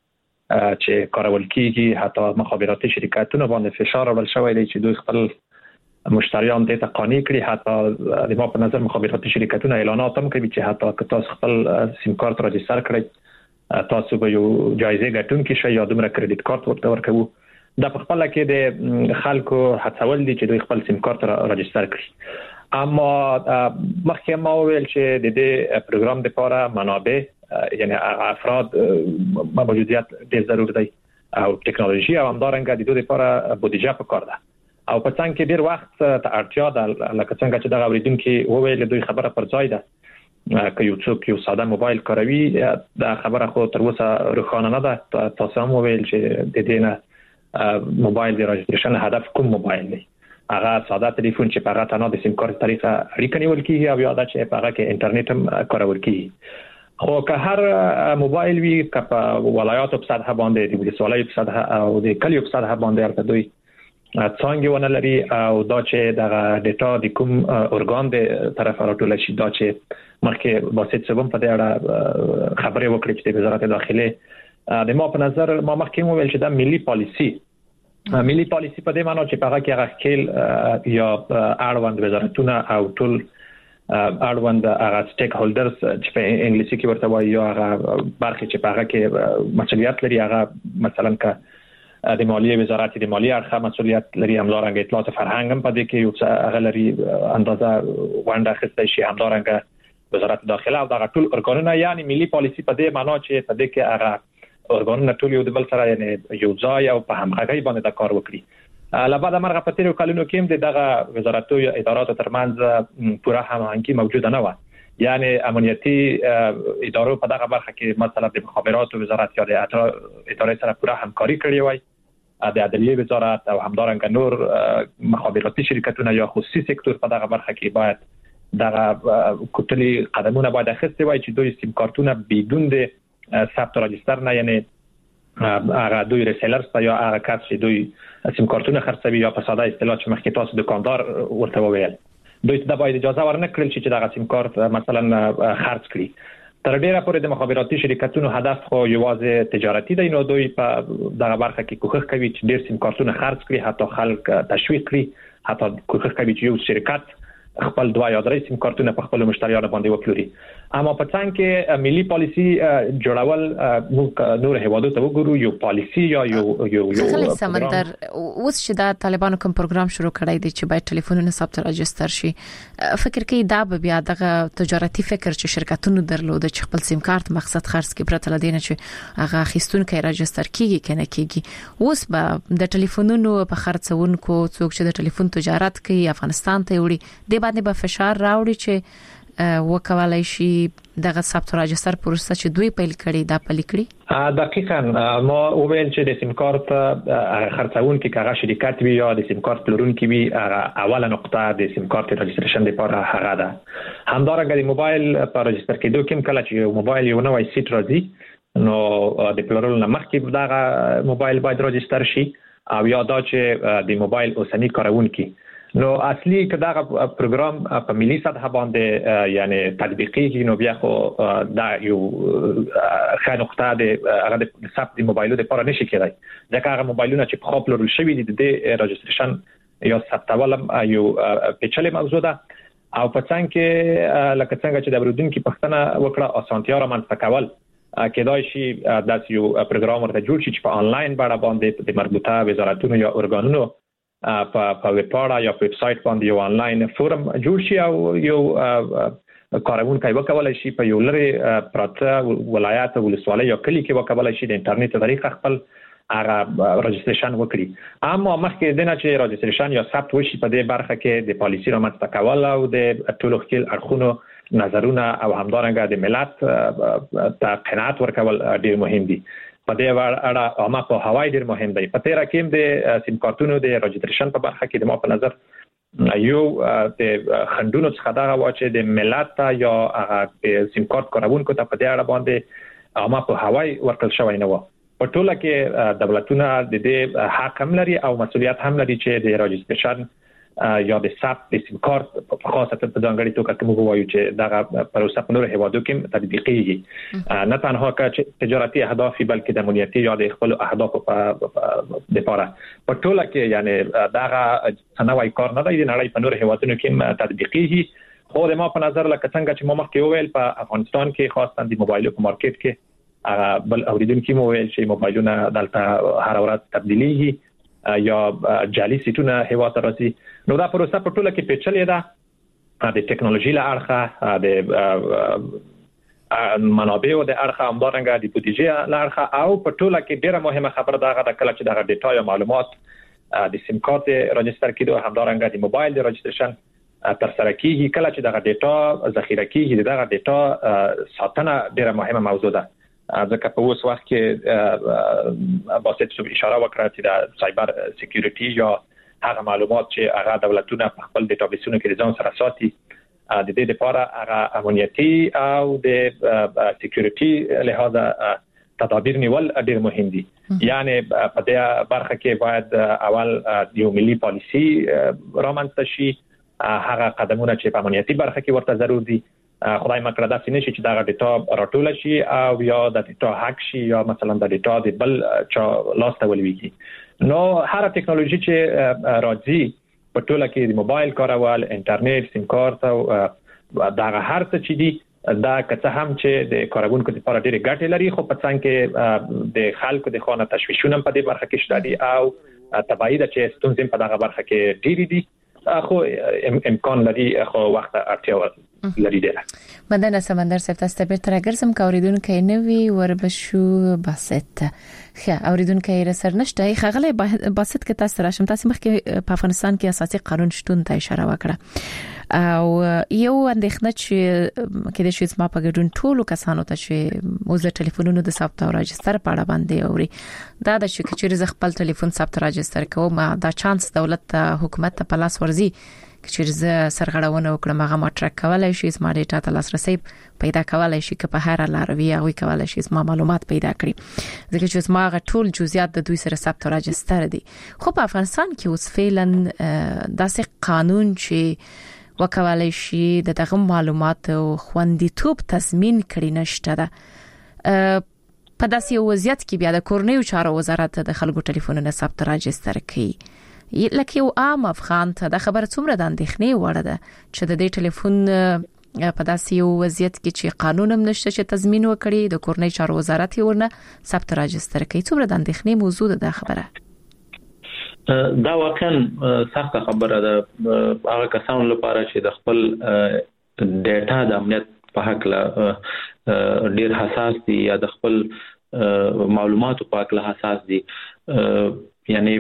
چې کارول کیږي حتی مخابراتي شرکتونه باندې فشار ورول شوی دی چې دوی خپل مشتریان دې ته قانع کړي. حتی د ما په نظر مخابراتي شرکتونه اعلانات هم کوي چې حتی که تاسو خپل سیم کارت راجستر کړئ تاسو به یو جایزه ګټونکي شئ یا دومره کریډټ کارت ورته ورکوي. دا په خپل کې د خلکو هڅول دي چې دوی خپل سیم کارت راجستر کړي. اما مخکې ما ویل چې د دې پروګرام لپاره منابع یعنی افراد موجودیت ډېر ضروري دی او ټکنالوژي او همدارنګه د دوی لپاره بودیجه پکار ده او په څنګه کې ډېر وخت ته اړتیا ده لکه څنګه چې د اوریدونکو وویل دوی خبره پر ځای ده که یو څوک یو ساده موبایل کاروي دا خبره خو تر اوسه روښانه نه ده. تاسو هم ویل چې د دې نه موبایل د راجستریشن هدف کوم موبایل دی هغه ساده ټلیفون چې په هغه تنها د سیم کارت طریقه اړیکه نیول کیږي او یا دا چې په هغه کې انټرنیټ هم کارول کیږي. خو که هر موبایل وي که په ولایاتو په سطح باندې د ولسوالیو په سطح او د کلیو په سطح باندې ارته دوی څنګه ونه لري او دا چې د ډیټا د کوم اورګان د طرف راټول شي دا چې مخکې باسط سبم په دې اړه خبرې وکړې چې د وزارت داخله د ما په نظر ما مخکې وویل چې دا ملي پالیسی ملي پالیسی په دې معنی چې په هغه کې هغه خپل یا اړوند وزارتونه او ټول اړوند هغه سټیک هولډرز چې په انګلیسي کې ورته وایي یا هغه برخه چې په هغه کې مسؤلیت لري هغه مثلا که د مالیې وزارت د مالیې اړخ مسؤلیت لري همدارنګه اطلاعات فرهنګ هم په دې کې یو څه هغه لري اندازه ونده خسته شي همدارنګه وزارت داخله او د ټول ارګانونه یعنی ملي پالیسی په دې معنی چې په دې کې هغه ارګانونه ټول یو د بل سره یعنی یو ځای او په همغږي باندې د کار وکړي. لبعد مرغه په تیرو کلونو کې هم دغه وزارتو یا ادارات ترمنځ پوره هماهنګي موجوده نه و یعنی امنیتي ادارو په دغه برخه کې مثلا د مخابراتو وزارت یا د ادارې سره پوره همکاري کړې وای د عدلیه وزارت او همدارنګه نور مخابراتي شرکتونه یا خصوصي سکتور په دغه برخه کې باید دغه کوټلي قدمونه باید اخیستي وای چې دوی سیم کارتونه بدون د ثبت راجستر نه یعنی هغه دوی ریسیلرز یا هغه کس چې دوی سیم کارتونه خرڅوي یا په ساده اصطلاح چې مخکې تاسو دکاندار ورته وویل دوی ته باید اجازه ورنکړل چې دغه سیم کارت مثلا خرڅ کړي. تر ډیره پورې د مخابراتي شرکتونو هدف خو یوازې تجارتي دی نو دوی په دغه برخه کې کوښښ کوي چې ډیر سیم کارتونه خرڅ کړي حتی خلک تشویق کړي حتی کوښښ کوي چې یو شرکت خپل دوه یا درې سیم کارتونه په خپل مشتریانو باندې وپلوري. اما په څنګه کې ملي پالیسی جوړول موږ نور هیوادو ته وګورو یو پالیسی یا یو یو یو سمندر اوس چې دا طالبانو کوم پروګرام شروع کړی دی چې باید ټلیفونونه ثبت راجستر شي فکر کوي دا به بیا دغه تجارتي فکر چې شرکتونو درلود چې خپل سیم کارت مقصد خرڅ کړي پرته لدینه چې هغه خستونکو راجستر کیږي کنه کیږي اوس به د ټلیفونونو په خرڅونکو څوک چې د ټلیفون تجارت کوي افغانستان ته وړي د باندې به فشار راوړي چې وکولای شي دغه ثبت راجستر پروسه چې دوی پیل کړي دا پلي کړي. دقیقاً ما وویل چې د سیم کارت خرڅونکو کغه شرکت وی یا د سیم کارت پلورونکو وی اوله نقطه د سیم کارت راجستریشن لپاره هغه ده. همدارنګه د موبایل په راجستر کېدو کې کله چې موبایل یو نوې سیټ راځي نو د پلورل نه مخکې دغه موبایل باید راجستر شي او یا دا چې د موبایل اوسنی کارونکو نو اصلي کداغه پروګرام په ملي سطح باندې یعنی تطبیقي نو بیا خو دا یو ښه نقطه د هغه د ثبت د موبایلو لپاره نشي کېدای ځکه هغه موبایلونه چې په خپل لورل شوی دي د راجستریشن یا ثبتول یو پیچلې موضوع ده او په څنګه کې لکه څنګه چې د برودونکو پښتنه وکړه اسانتیا را منځ کول کېدای شي د یو پروګرام ورته جوړ شي چې په انلاین بڼه باندې د مربوطه وزارتونو یا ارګانونو په په ویب پاڼه یا په ویب سټ باندې یو انلاین فورم جوړ شي او یو کارونکي وکولای شي په یو لري پراته ولایت ولسوالۍ یا کلی کې وکولای شي د انټرنیټ طریقه خپل هغه راجستریشن وکړي. اما مخکې دنه چې راجستریشن یا ثبت وشي په دې برخه کې د پالیسی رامنځته کول او د ټولو خپل اړخونو نظرونه او همدارنګه د ملت ته قناعت ورکول ډیر مهم دي. په دې اړه عامه په هوای ډیر مهم دی. په تیر کې د سیم کارتونو د راجستریشن په برخه کې د ما په نظر یو د خندونو څخه دا و چې د ملت یا هغه سیم کارت کارونکو ته په دې اړه باندې عامه په هوای ورکل شوی نه و په ټوله کې دولتونه د دې حق هم لري او مسولیت هم لري چې د راجستریشن یا د ثبت د سیم کارت په خاصه په ځانګړي توګه کوم وایو چې دغه پروسه په نور هیوادو کې تطبیقيږي نه تنها که تجارتي اهداف بلکې د امنیتي یا د خپل اهداف په لپاره په ټوله کې یعنی دغه څنوي کار نه دی د نړۍ په نور هیوادونو کې تطبیقيږي. خو د ما په نظر لکه څنګه چې ما مخکې وویل په افغانستان کې خاصه د موبایلو په مارکیټ کې بل اوریدونکو مو ویل چې موبایلونه دلته هر ورځ تبدیلیږي یا جعلي سیټونه هوا ته راځي. نو دا پروسه په ټوله کې پیچلې ده د ټکنالوژي له اړخه د منابعو د اړخه همدارنګه د بودیجې له اړخه او په ټوله کې ډیره مهمه خبره ده د کله چې د ډیټا یا معلومات د سیم کارت راجستر کېدو همدارنګه د موبایل د راجستریشن تر سره کیږي کله چې دغه ډیټا ذخیره کیږي دغه ډیټا ساتنه ډیره مهمه موضوع ده ځکه په اوس وخت کې باسط شو اشاره وکړه چې د سایبر سکیورټي یا هغه معلومات چې هغه دولتونه په خپل ډیټابیسونو کې ځان سره ساتي د دې لپاره هغه امنیتي او د سکیورټي لحاظه تدابیر نیول ډیر مهم دي. یعنی په دې برخه کې باید اول یو ملي پالیسی رامنځته شي هغه قدمونه چې په امنیتي برخه کې ورته ضرور دي. خدای مکړه دا سینې چې دا ډیټا راټول شي او یا د ډیټا هک شي یا مثلا د ډیټا د بل چا لاس ته ولويږي. نو هر ټکنالوژي چې راځي په ټوله کې د موبایل کارول انټرنیټ سیم کارت او دا هر څه چې دي دا که هم چې د کارګونکو لپاره ډېر ګټه لري خو په څنګه کې د خلکو د خانه تشویشونه په دې برخه کې شته دي او تبعید چې ستونزې په دغه برخه کې ډېری دي خو امکان لري خو وخت اړتیا لري ده. مدنه سمندر صاحب تاسو ته بیرته راګرځم که اوریدونکو نوی وربشو باسط خه اوریدونکو یې سر نشته خغله باسط کې تاسو راشم تاسو مخکې په افغانستان کې اساسي قانون شتون ته اشاره وکړه او یو اندېښنه چې کې د شې ما په ګډون ټولو کسانو ته چې موزه ټلیفونونو د ثبت او راجستر په اړه باندې اوري دا د چې چې خپل ټلیفون ثبت راجستر کوم دا چانس دولت حکومت ته پلاس ورزي چې ز سرغړونه وکړم هغه ما ټریک کولای شي سم ډیټا ته لاسرسي پیدا کولای شي که په هر لاروي هغه کولای شي سم معلومات پیدا کړي ځکه چې سم هغه ټول جزئیات د دوی سره ثبت راجستر دي. خو په افغانستان کې اوس فعلا داسې قانون چې وکولای شي د دغه معلومات او خوندیتوب تضمین کړي نشته ده. په داسې وضعیت کې بیا د کورنیو چارو وزارت د خلکو ټلیفونونو ثبت راجستر کوي. لکه یو عام افغان ته د خبر څومره د اندېښنې وړ ده چې د دې ټلیفون په داسې یو وضعیت کې چې قانون هم نشته چې تضمین وکړي د کورنۍ چارو وزارت یې ورنه ثبت راجستر کوي څومره د اندېښنې موضوع ده خبره. دا واقعا سخت خبره ده هغه کسانو لپاره چې د خپل ډیټا د امنیت په حق له ډیر حساس دي یا د خپل معلوماتو په حق له حساس دي. یعنی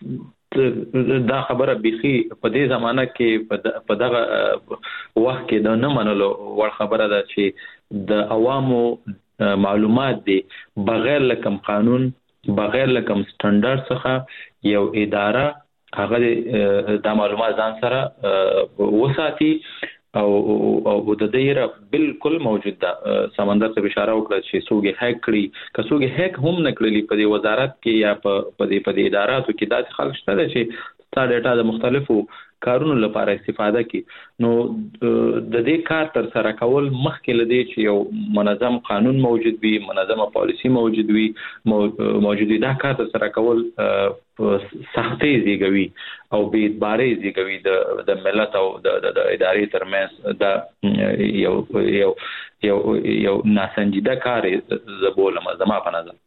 دا خبره بيخي په دې زمانہ کې په دغه وخت کې دا نه منلو ور خبره ده چې د عوامو معلومات دي بغیر لکم قانون بغیر لکم سټانډرډ څخه یو اداره هغه د معلومات ځان سره وساتي او او د دایره بالکل موجود ده. سمندر ته اشاره وکړه چې څوګي هک کړی که څوګي هک هم نه کړلی په دې وزارت کې یا په دې په دې اداراتو کې داسې خلک شته چې ستاسو ډیټا د مختلفو کارونو لپاره استفاده کی. نو د دې کار تر سره کول مخکې لدی چې یو منظم قانون موجود وي منظمه پالیسی موجود وي موجودي دا کار تر سره کول سختي زیږوي او بې اعتباري زیږوي د د ملت او د د ادارې ترمنځ دا یو یو یو یو ناسنجیده کار زبولم زما په نظر.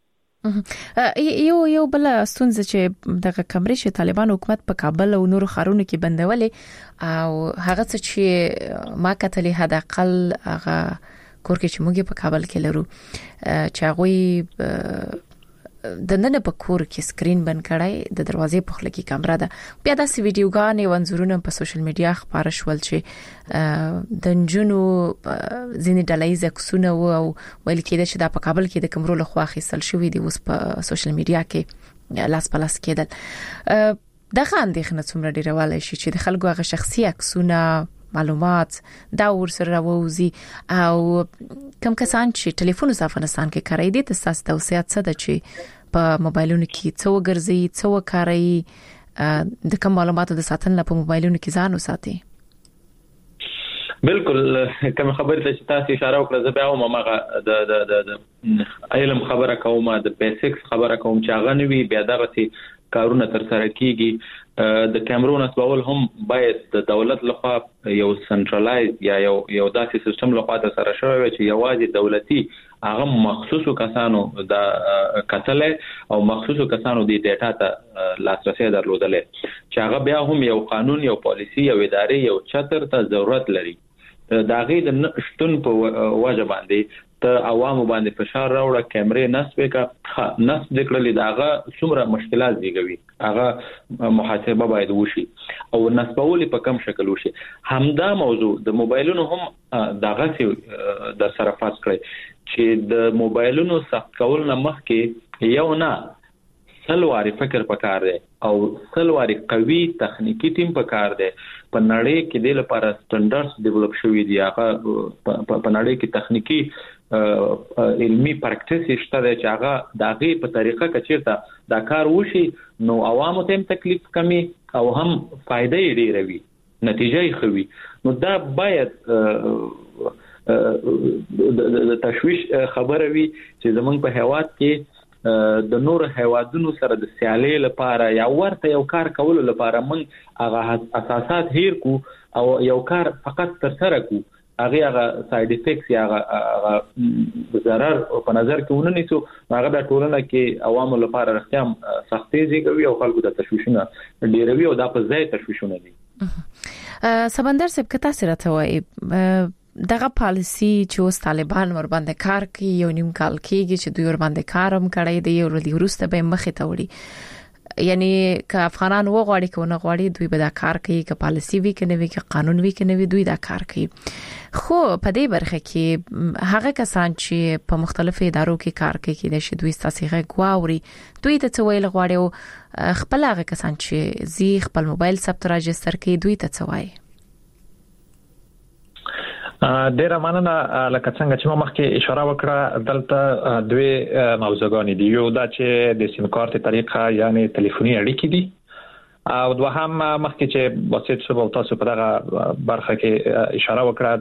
یو یو بل ستونزه چې دغه کمرې چې طالبان حکومت په کابل او نورو ښارونو کې بندولې او هغه څه چې ما کتلې حد اقل هغه کور کې چې موږ په کابل کې لرو چې هغه د نن په کور کې سکرین بند کړای د دروازې په خله کې کیمرا ده بیا د ویډیوګانې او انځورونه په سوشل میډیا خبره شول چې د جنونو ځینې ډلایز عکسونه او ویل کېده چې د په کابل کې د کمرو له خوا خېسل شوې دي اوس په سوشل میډیا کې لاس په لاس کېدل. دغه اندېښنه څومره ډیروالای شي چې د خلکو هغه شخصي عکسونه معلومات دا ورسره راوځي او کم کسان چې ټلیفون په افغانستان کې کاروي د تاسو توصيات څه ده چې په موبایلونو کې څو ګرځي څو کاروي د کوم معلوماتو د ساتنې په موبایلونو کې ځان وساتي. بالکل کوم خبرې ته تاسو اشاره وکړه زه بیا هم هغه د د د علم خبره کوم د بیسیکس خبره کوم چې هغه نوي بیا دغه کارونه تر سره کیږي د کیمرو نصبول هم باید د دولت لخوا یو سنټرلایز یا یو یو داسې سیستم لخوا تر سره شوی چې یوازې دولتي هغه مخصوصو کسانو د کتل او مخصوصو کسانو د ډیټا ته لاسرسي درلودل چې هغه بیا هم یو قانون یو پالیسی یو ادارې یو چتر ته ضرورت لري. دا غي د شتون په وجه باندې ته عوامو باندې فشار راوړه کیمرې نصب وکړه نصب دکړلې داغه څومره مشکلات دیږي هغه محاسبه باید وشي او نصبول په کم شکل وشي. همدا موضوع د موبایلونو هم داغه د سره فاس کړی چې د موبایلونو سخت کول نه مخکې یو نه سلواري فکر پکار دی او سلواري قوي تخنیکی ټیم پکار دی. په نړۍ کې د لپاره سټانډرډز ډیولپ شوي دي هغه په نړۍ کې تخنیکی علمي پریکټیس شته چې هغه داغه په طریقه کې چیرته دا کار وشي نو عوامو ته تکلیف کمی او هم فائدې ډیره وي نتیجه یې خوي. نو دا باید د تشویش خبره وي چې زمونږ په هیواد کې د نور هیوادونو سره د سیالي لپاره یا ورته یو کار کول لپاره من هغه اساسات هیر کو او یو کار فقط تر سره کو هغه هغه ساید افیکټس یا هغه ضرر په نظر کې ونه نیسو هغه د ټولنه کې عوامو لپاره رښتیا سختي زیږوي او خلکو د تشویشونه ډیروي او د په ځای تشویشونه دي. سمندر صاحب کته سره ته وای دغه پالیسی چې اوس طالبان ور باندې کار کوي یو نیم کال کېږي چې دوی ور باندې کارم کړی دی یو ورځ وروسته به مخې ته وړي یعنی که افغانان وغواړي که نه غواړي دوی به دا کار کوي که پالیسی وی کنه وی که قانون وی کنه وی دوی دا کار کوي. خو په دې برخه کې هغه کسان چې په مختلفو ادارو کې کار کوي د شي دوی ستاسو غواړي دوی ته څه ویل غواړي او خپل هغه کسان چې زی خپل موبایل ثبت راجستر کوي دوی ته څه وایي. ډیره مننه لکه څنګه چې ما مخکې اشاره وکړه دلته دوی موضوعګانې دي یو دا چې د سیم کارت طریقه یعنی ټلیفوني اړیکې دي او دوهم مخکې چې باسط شو تاسو په دغه برخه کې اشاره وکړه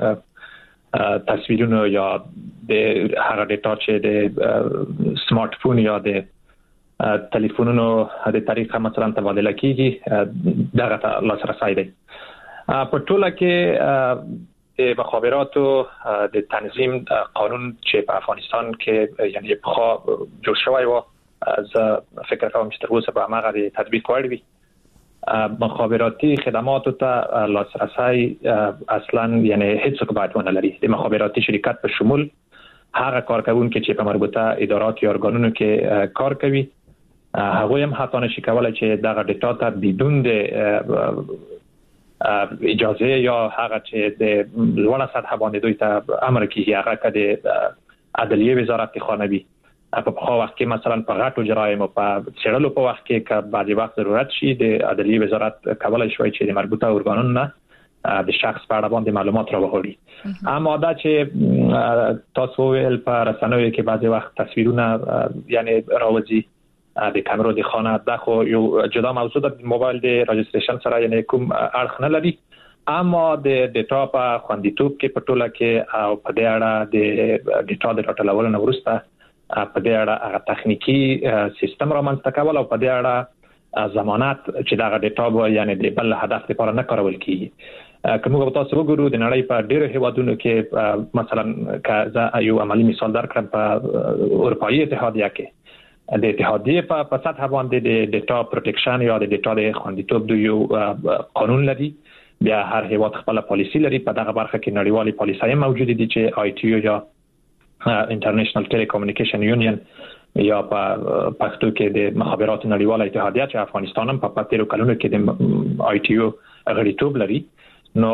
د تصویرونو یا د هغه ډیټا چې د سمارټ فون یا د ټلیفونونو د طریقه مثلا تبادله کیږي دغه لاسرسي دی. په ټوله کې د مخابراتو د تنظیم قانون چې په افغانستان کې یعنی په خوا جوړ شوی و زه فکر کوم چې تر اوسه به هغه د تطبیق وړ وي. مخابراتی خدماتو ته لاسرسی اصلا یعنی هیڅ باید ونه لري. د مخابراتی شرکت په شمول هغه کارکونکي چې په مربوطه ادارات یا ارګانونو کې کار کوي هغه هم حتی نشي کولای چې دغه ډیټا ته بدون د اجازه یا هغه چې د لوړه سطح باندې دوی ته امر کیږي هغه کده عدلیه وزارت خانوي په خو وخت کې مثلا په غټو جرایم او په چړلو په وخت کې که بعضی وخت ضرورت شي د عدلیه وزارت کولای شي چې د مربوطه ارګانونو نه د شخص په اړه باندې معلومات راوړي. اما دا چې تاسو ول په رسنیو کې بعضی وخت تصویرونه یعنی راوځي د کیمرو د خانه د خو یو جدا موضوع د موبایل د رجستریشن سره یعنی کوم اړخ نه لري اما د ډیټا په خوندیتوب کې په ټوله کې او په دې اړه د ډیټا د راټولولو نه وروسته په دې اړه هغه تخنیکی سیستم رامنځته کول او په دې اړه ضمانت چې دا ډیټا به یعنی د بل هدف لپاره نه کارول کیږي. کومه په تاسو وګورو د نړۍ په ډیرو هیوادونو کې مثلا که یو عملی مثال درکړم په اروپאי اتحادیه کې د اتحادیه په سطح باندې د ډیټا پروټیکشن یا د ډیټا د خوندیتوب د یو قانون لري. بیا هر هیواد خپل پالیسی لري. په دغه برخه کې نړیوالي پالیسۍ موجود دي چې آی ټي یو یا انټرنیشنل ټیلیکومونیکیشن یونین یا په پښتو کې د مخابرات نړیواله اتحادیه چې افغانستان هم په پاتېرو کلونو کې د آی ټي یو غړیتوب لري. نو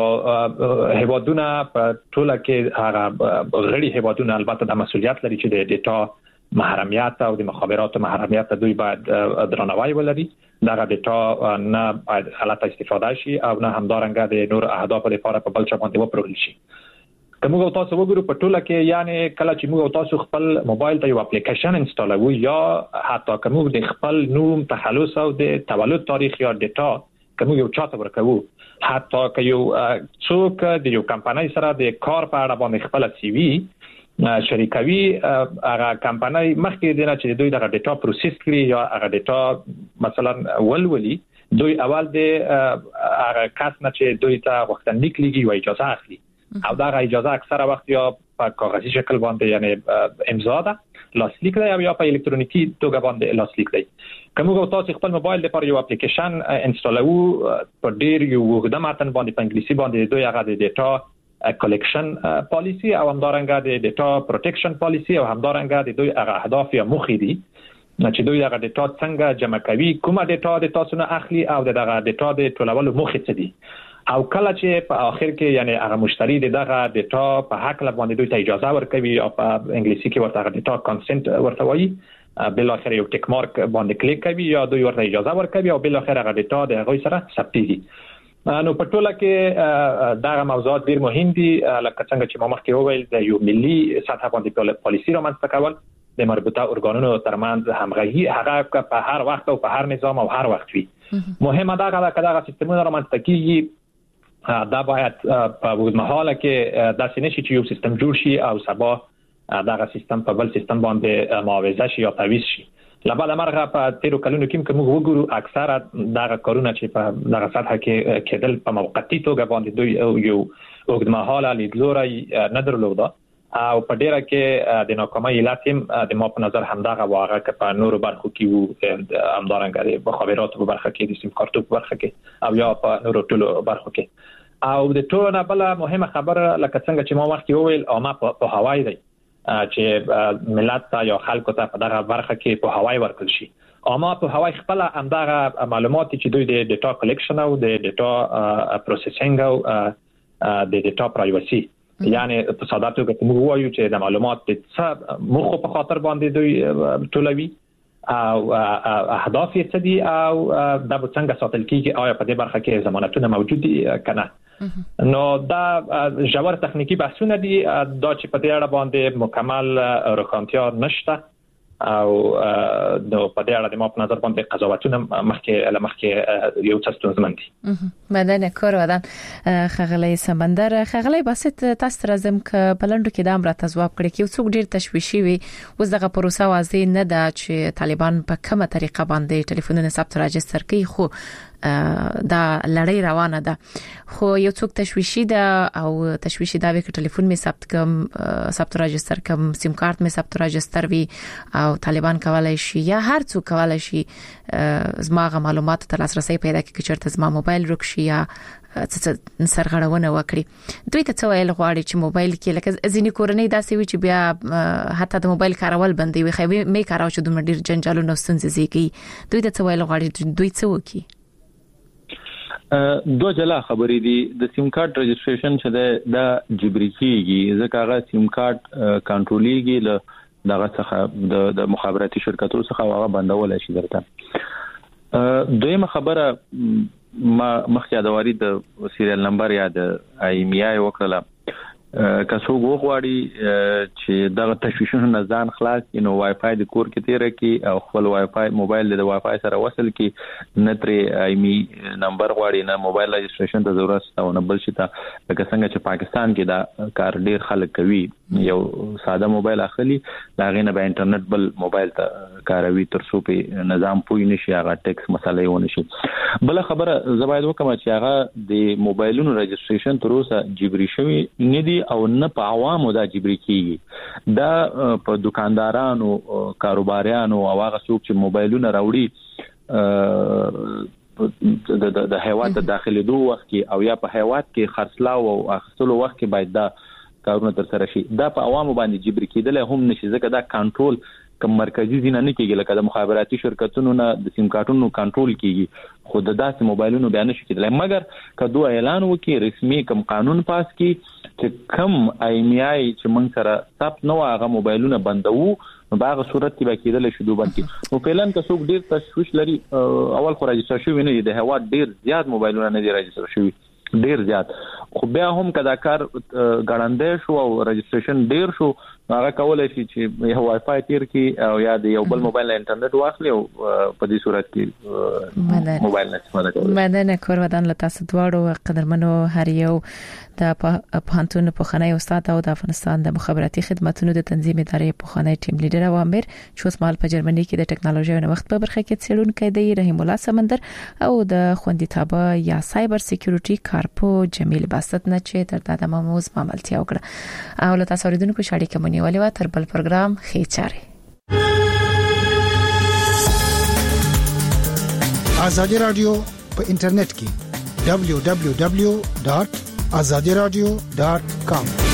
هیوادونه په ټوله کې هغه غړي هیوادونه البته د مسؤلیت لري چې د ډیټا محرمیت او د مخابراتو محرمیت دوی باید درناوی ولري. دغه ډیټا نه باید غلط استفاده شي او نه همدارنګه د نور اهداف لپاره په بل چا باندې وپرول شي. کوم تاسو وګورئ په ټوله کې یعنی کله چې موږ تاسو خپل موبایل ته یو اپلیکیشن انسټالوو یا حتی کوم د خپل نوم، تخلص او د تولد تاریخ یا ډیټا کوم یو چاته ورکوو، حتی که یو څوک د یو کمپنۍ سره د کار په اړه باندې خپل سی وی شریکوي، هغه کمپنۍ مخکې د نه چې دوی دغه ډیټا پروسس کړي یا هغه ډیټا مثلا ولولي، دوی اول د هغه کس نه چې دوی ته غوښتنلیک لیږي او اجازه اخلي او دا اجازه اکثره وخت یا په کاغذي شکل باندې یعنی امضا ده، لاسلیک دی او یا په الکترونیکی توګه باندې لاسلیک دی. کوم تاسو خپل موبایل لپاره یو اپلیکیشن انسټالوو په ډیر یو وګړه متن باندې په انګلیسي باندې دوی هغه د ډیټا کلیکشن پالیسی او همدارنګه د ډیټا پروټیکشن پالیسی او همدارنګه د دوی هغه اهداف یا موخې دي چې دوی هغه ډیټا څنګه جمع کوي، کومه ډیټا د تاسو نه اخلي او دغه ډیټا د ټولولو موخې څه دي او کله چې په اخر کې یعنی هغه مشتری دغه ډیټا په حق لباندې دوی ته اجازه ورکوي او په انګلیسي کې ورته ډیټا کانسنت ورته وایي، بل اخر یو ټیک مارک باندې کلیک کوي یا دوی ورته اجازه ورکوي او بل اخر هغه ډیټا د هغه سره ثبتيږي. نو په ټوله کې دا موضوعات ډیر مهم دي، لکه څنګه چې ما مخکې وویل د یو ملي سطح باندې پالیسی رامنځته کول، د مربوطه ارګانونو ترمنځ همغږي، هغه په هر وخت او په هر نظام او هر وخت وي. مهمه دا غواړه کله چې سیستمونه رامنځته کیږي دا باید په وګړمحاله کې داسې نشي چې یو سیستم جوړ شي او سبا دغه سیستم په بل سیستم باندې معاوضه شي یا تعویض شي. لبعد مرغه په تیرو کلونو کې کوم وګورو اکثره دغه کارونه چې په دغه سطح کې کېدل په موقتی توګه باندې دوی یو وګړمحاله لیدلوري نه درلوده او په ډیره کې د ناکامۍ علت هم د ما په نظر همدغه واقعه کې په نورو برخو کې وو، همدارنګه د مخابراتو په برخه کې د سیم کارتو په برخه کې او یا په نورو ټولو برخو کې. او د ټولو نه بل مهمه خبره لکه څنګه چې ما مخکې وویل عامه په هوای دی چې ملت ته یا خلکو ته په دغه برخه کې په هوای ورکړل شي. عامه په هوای خپل همدغه معلومات چې دوی د ډیټا کلیکشن او د ډیټا پروسسینګ او د ډیټا پرایوسی یعنی په ساده توګه موږ وایو چې د معلومات د څه مخ په خاطر باندې دوی ټولوي او اهداف یې څه دي او د څنګه ساتل کیږي، آیا په دې برخه کې ضمانتونه موجود دي کنه. نو دا ژور تخنیکی بحثونه دي دا چې په دې اړه باندې مکمل روښانتیا نشته او نو په دې اړه د ما په نظر باندې قضاوتونه مخکې لمخکې یو څه ستونزمن دي. مدن کور ودان خغلی سمندر خغلی باسط تاسو راځم ک بلندو کې د امر تجواب کړی چې څوک ډیر تشویشي وي اوس دغه پروسه واضح نه ده چې طالبان په کومه طریقه باندې ټلیفونونه ثبت راجستر کوي، خو دا لړۍ روانه ده. خو یو څوک تشویشي ده او تشویشي دا وی ک ټلیفون می ثبت کم ثبت راجستر کم سیم کارت می ثبت راجستر وی او طالبان کولای شي یا هر څوک کولای شي زماغه معلومات ته لاسرسي پیدا کړي چې چرته زما موبایل رکشي یا څه سرغړونه وکړي. دوی ته څه ویل غواړي چې موبایل کې لکه ځینې کورنۍ داسې وي چې بیا حتی د موبایل کارول بندي وي، خو مې کاراو چې دومره ډیر جنجالونه ستونزې زیږي. دوی ته څه ویل غواړي دوی څه وکړي؟ دو جلا خبرې دي. د سیم کارت رجستریشن چې د جبري کیږي ځکه هغه سیم کارت کنټرولېږي له دغه څخه د مخابراتي شرکتونو څخه هغه بندول شي درته. دویمه خبره ما مخکې د واري د سیریل نمبر یا د آی ایم ای وکړه که څوک وغواړي چې دغه تشویشونه نه ځان خلاص کړي نو وای فای د کور کې تیر کړي او خپل وای فای موبایل د وای فای سره وصل کړي، نه ترې آی ایم ای نمبر غواړي نه موبایل رجستریشن ته ضرورت او نه بل شي ته، لکه څنګه چې پاکستان کې دا کار ډیر خلک کوي، یو ساده موبایل اخلي لاغې نه به انټرنیټ بل موبایل ته کاروي تر څو په نظام پوي نشي هغه ټیکس مسالې ونه شي. بل خبره زباید وکم چې هغه د موبایلونو رجستریشن تر اوسه جبري شوی نه دي او نه په عوامو دا جبري کیږي. دا په دکاندارانو کاروباریانو او هغه څوک چې موبایلونه راوړي د د هیواد د داخلي دوه وخت کې او یا په هیواد کې خرڅلاو او اخیستلو وخت کې باید دا کارونه تر سره شي. دا په عوامو باندې جبري کېدل هم نشي ځکه دا کنټرول کوم مرکزی ځینه نه کېږي، لکه د مخابراتي شرکتونو نه د سیم کارتونو کنټرول کیږي، خو د داسې موبایلونو بیان نشي کېدل. مګر کدو اعلان وکي رسمي کوم قانون پاس کی چې کم آی ایم ای چې موږ سره ثبت نو هغه موبایلونه بندوو نو باغه صورت کې به کېدل شي دوه باندې نو فعلا که څوک ډیر تشویش لري اول خو راځي شوی نه دی هوا ډیر زیات موبایلونه نه دی راځي شوی ډیر زیات خو بیا هم کدا کار ګړندې شو او رجسټریشن ډیر شو هغه کولای شي چې یو وای فای تیر کی او یا د یو بل موبایل انټرنیټ واخلي او په دې صورت کې موبایل نه استفاده کوي. مننه کور ودان له تاسو دواړو قدرمنو هر یو د پوهنتون په خنای استاد او د افغانستان د مخابراتي خدماتو د تنظیم ادارې په خنای ټیم لیډر او امیر شو اسماعیل په جرمني کې د ټکنالوژي او نوښت په برخه کې څېړونکی دی رحیم الله سمندر او د خوندیتابه یا سایبر سکیورټي کارپو جمیل باسط نه چې تر دا د موضوع عملتیا وکړه او له تاسو اوریدونکو شاړي کومنی ولې وا تر بل پروګرام خېچاري آزادی رادیو په انټرنیټ کې دبلیو دبلیو دبلیو ډاٹ آزادی رادیو ډاٹ کام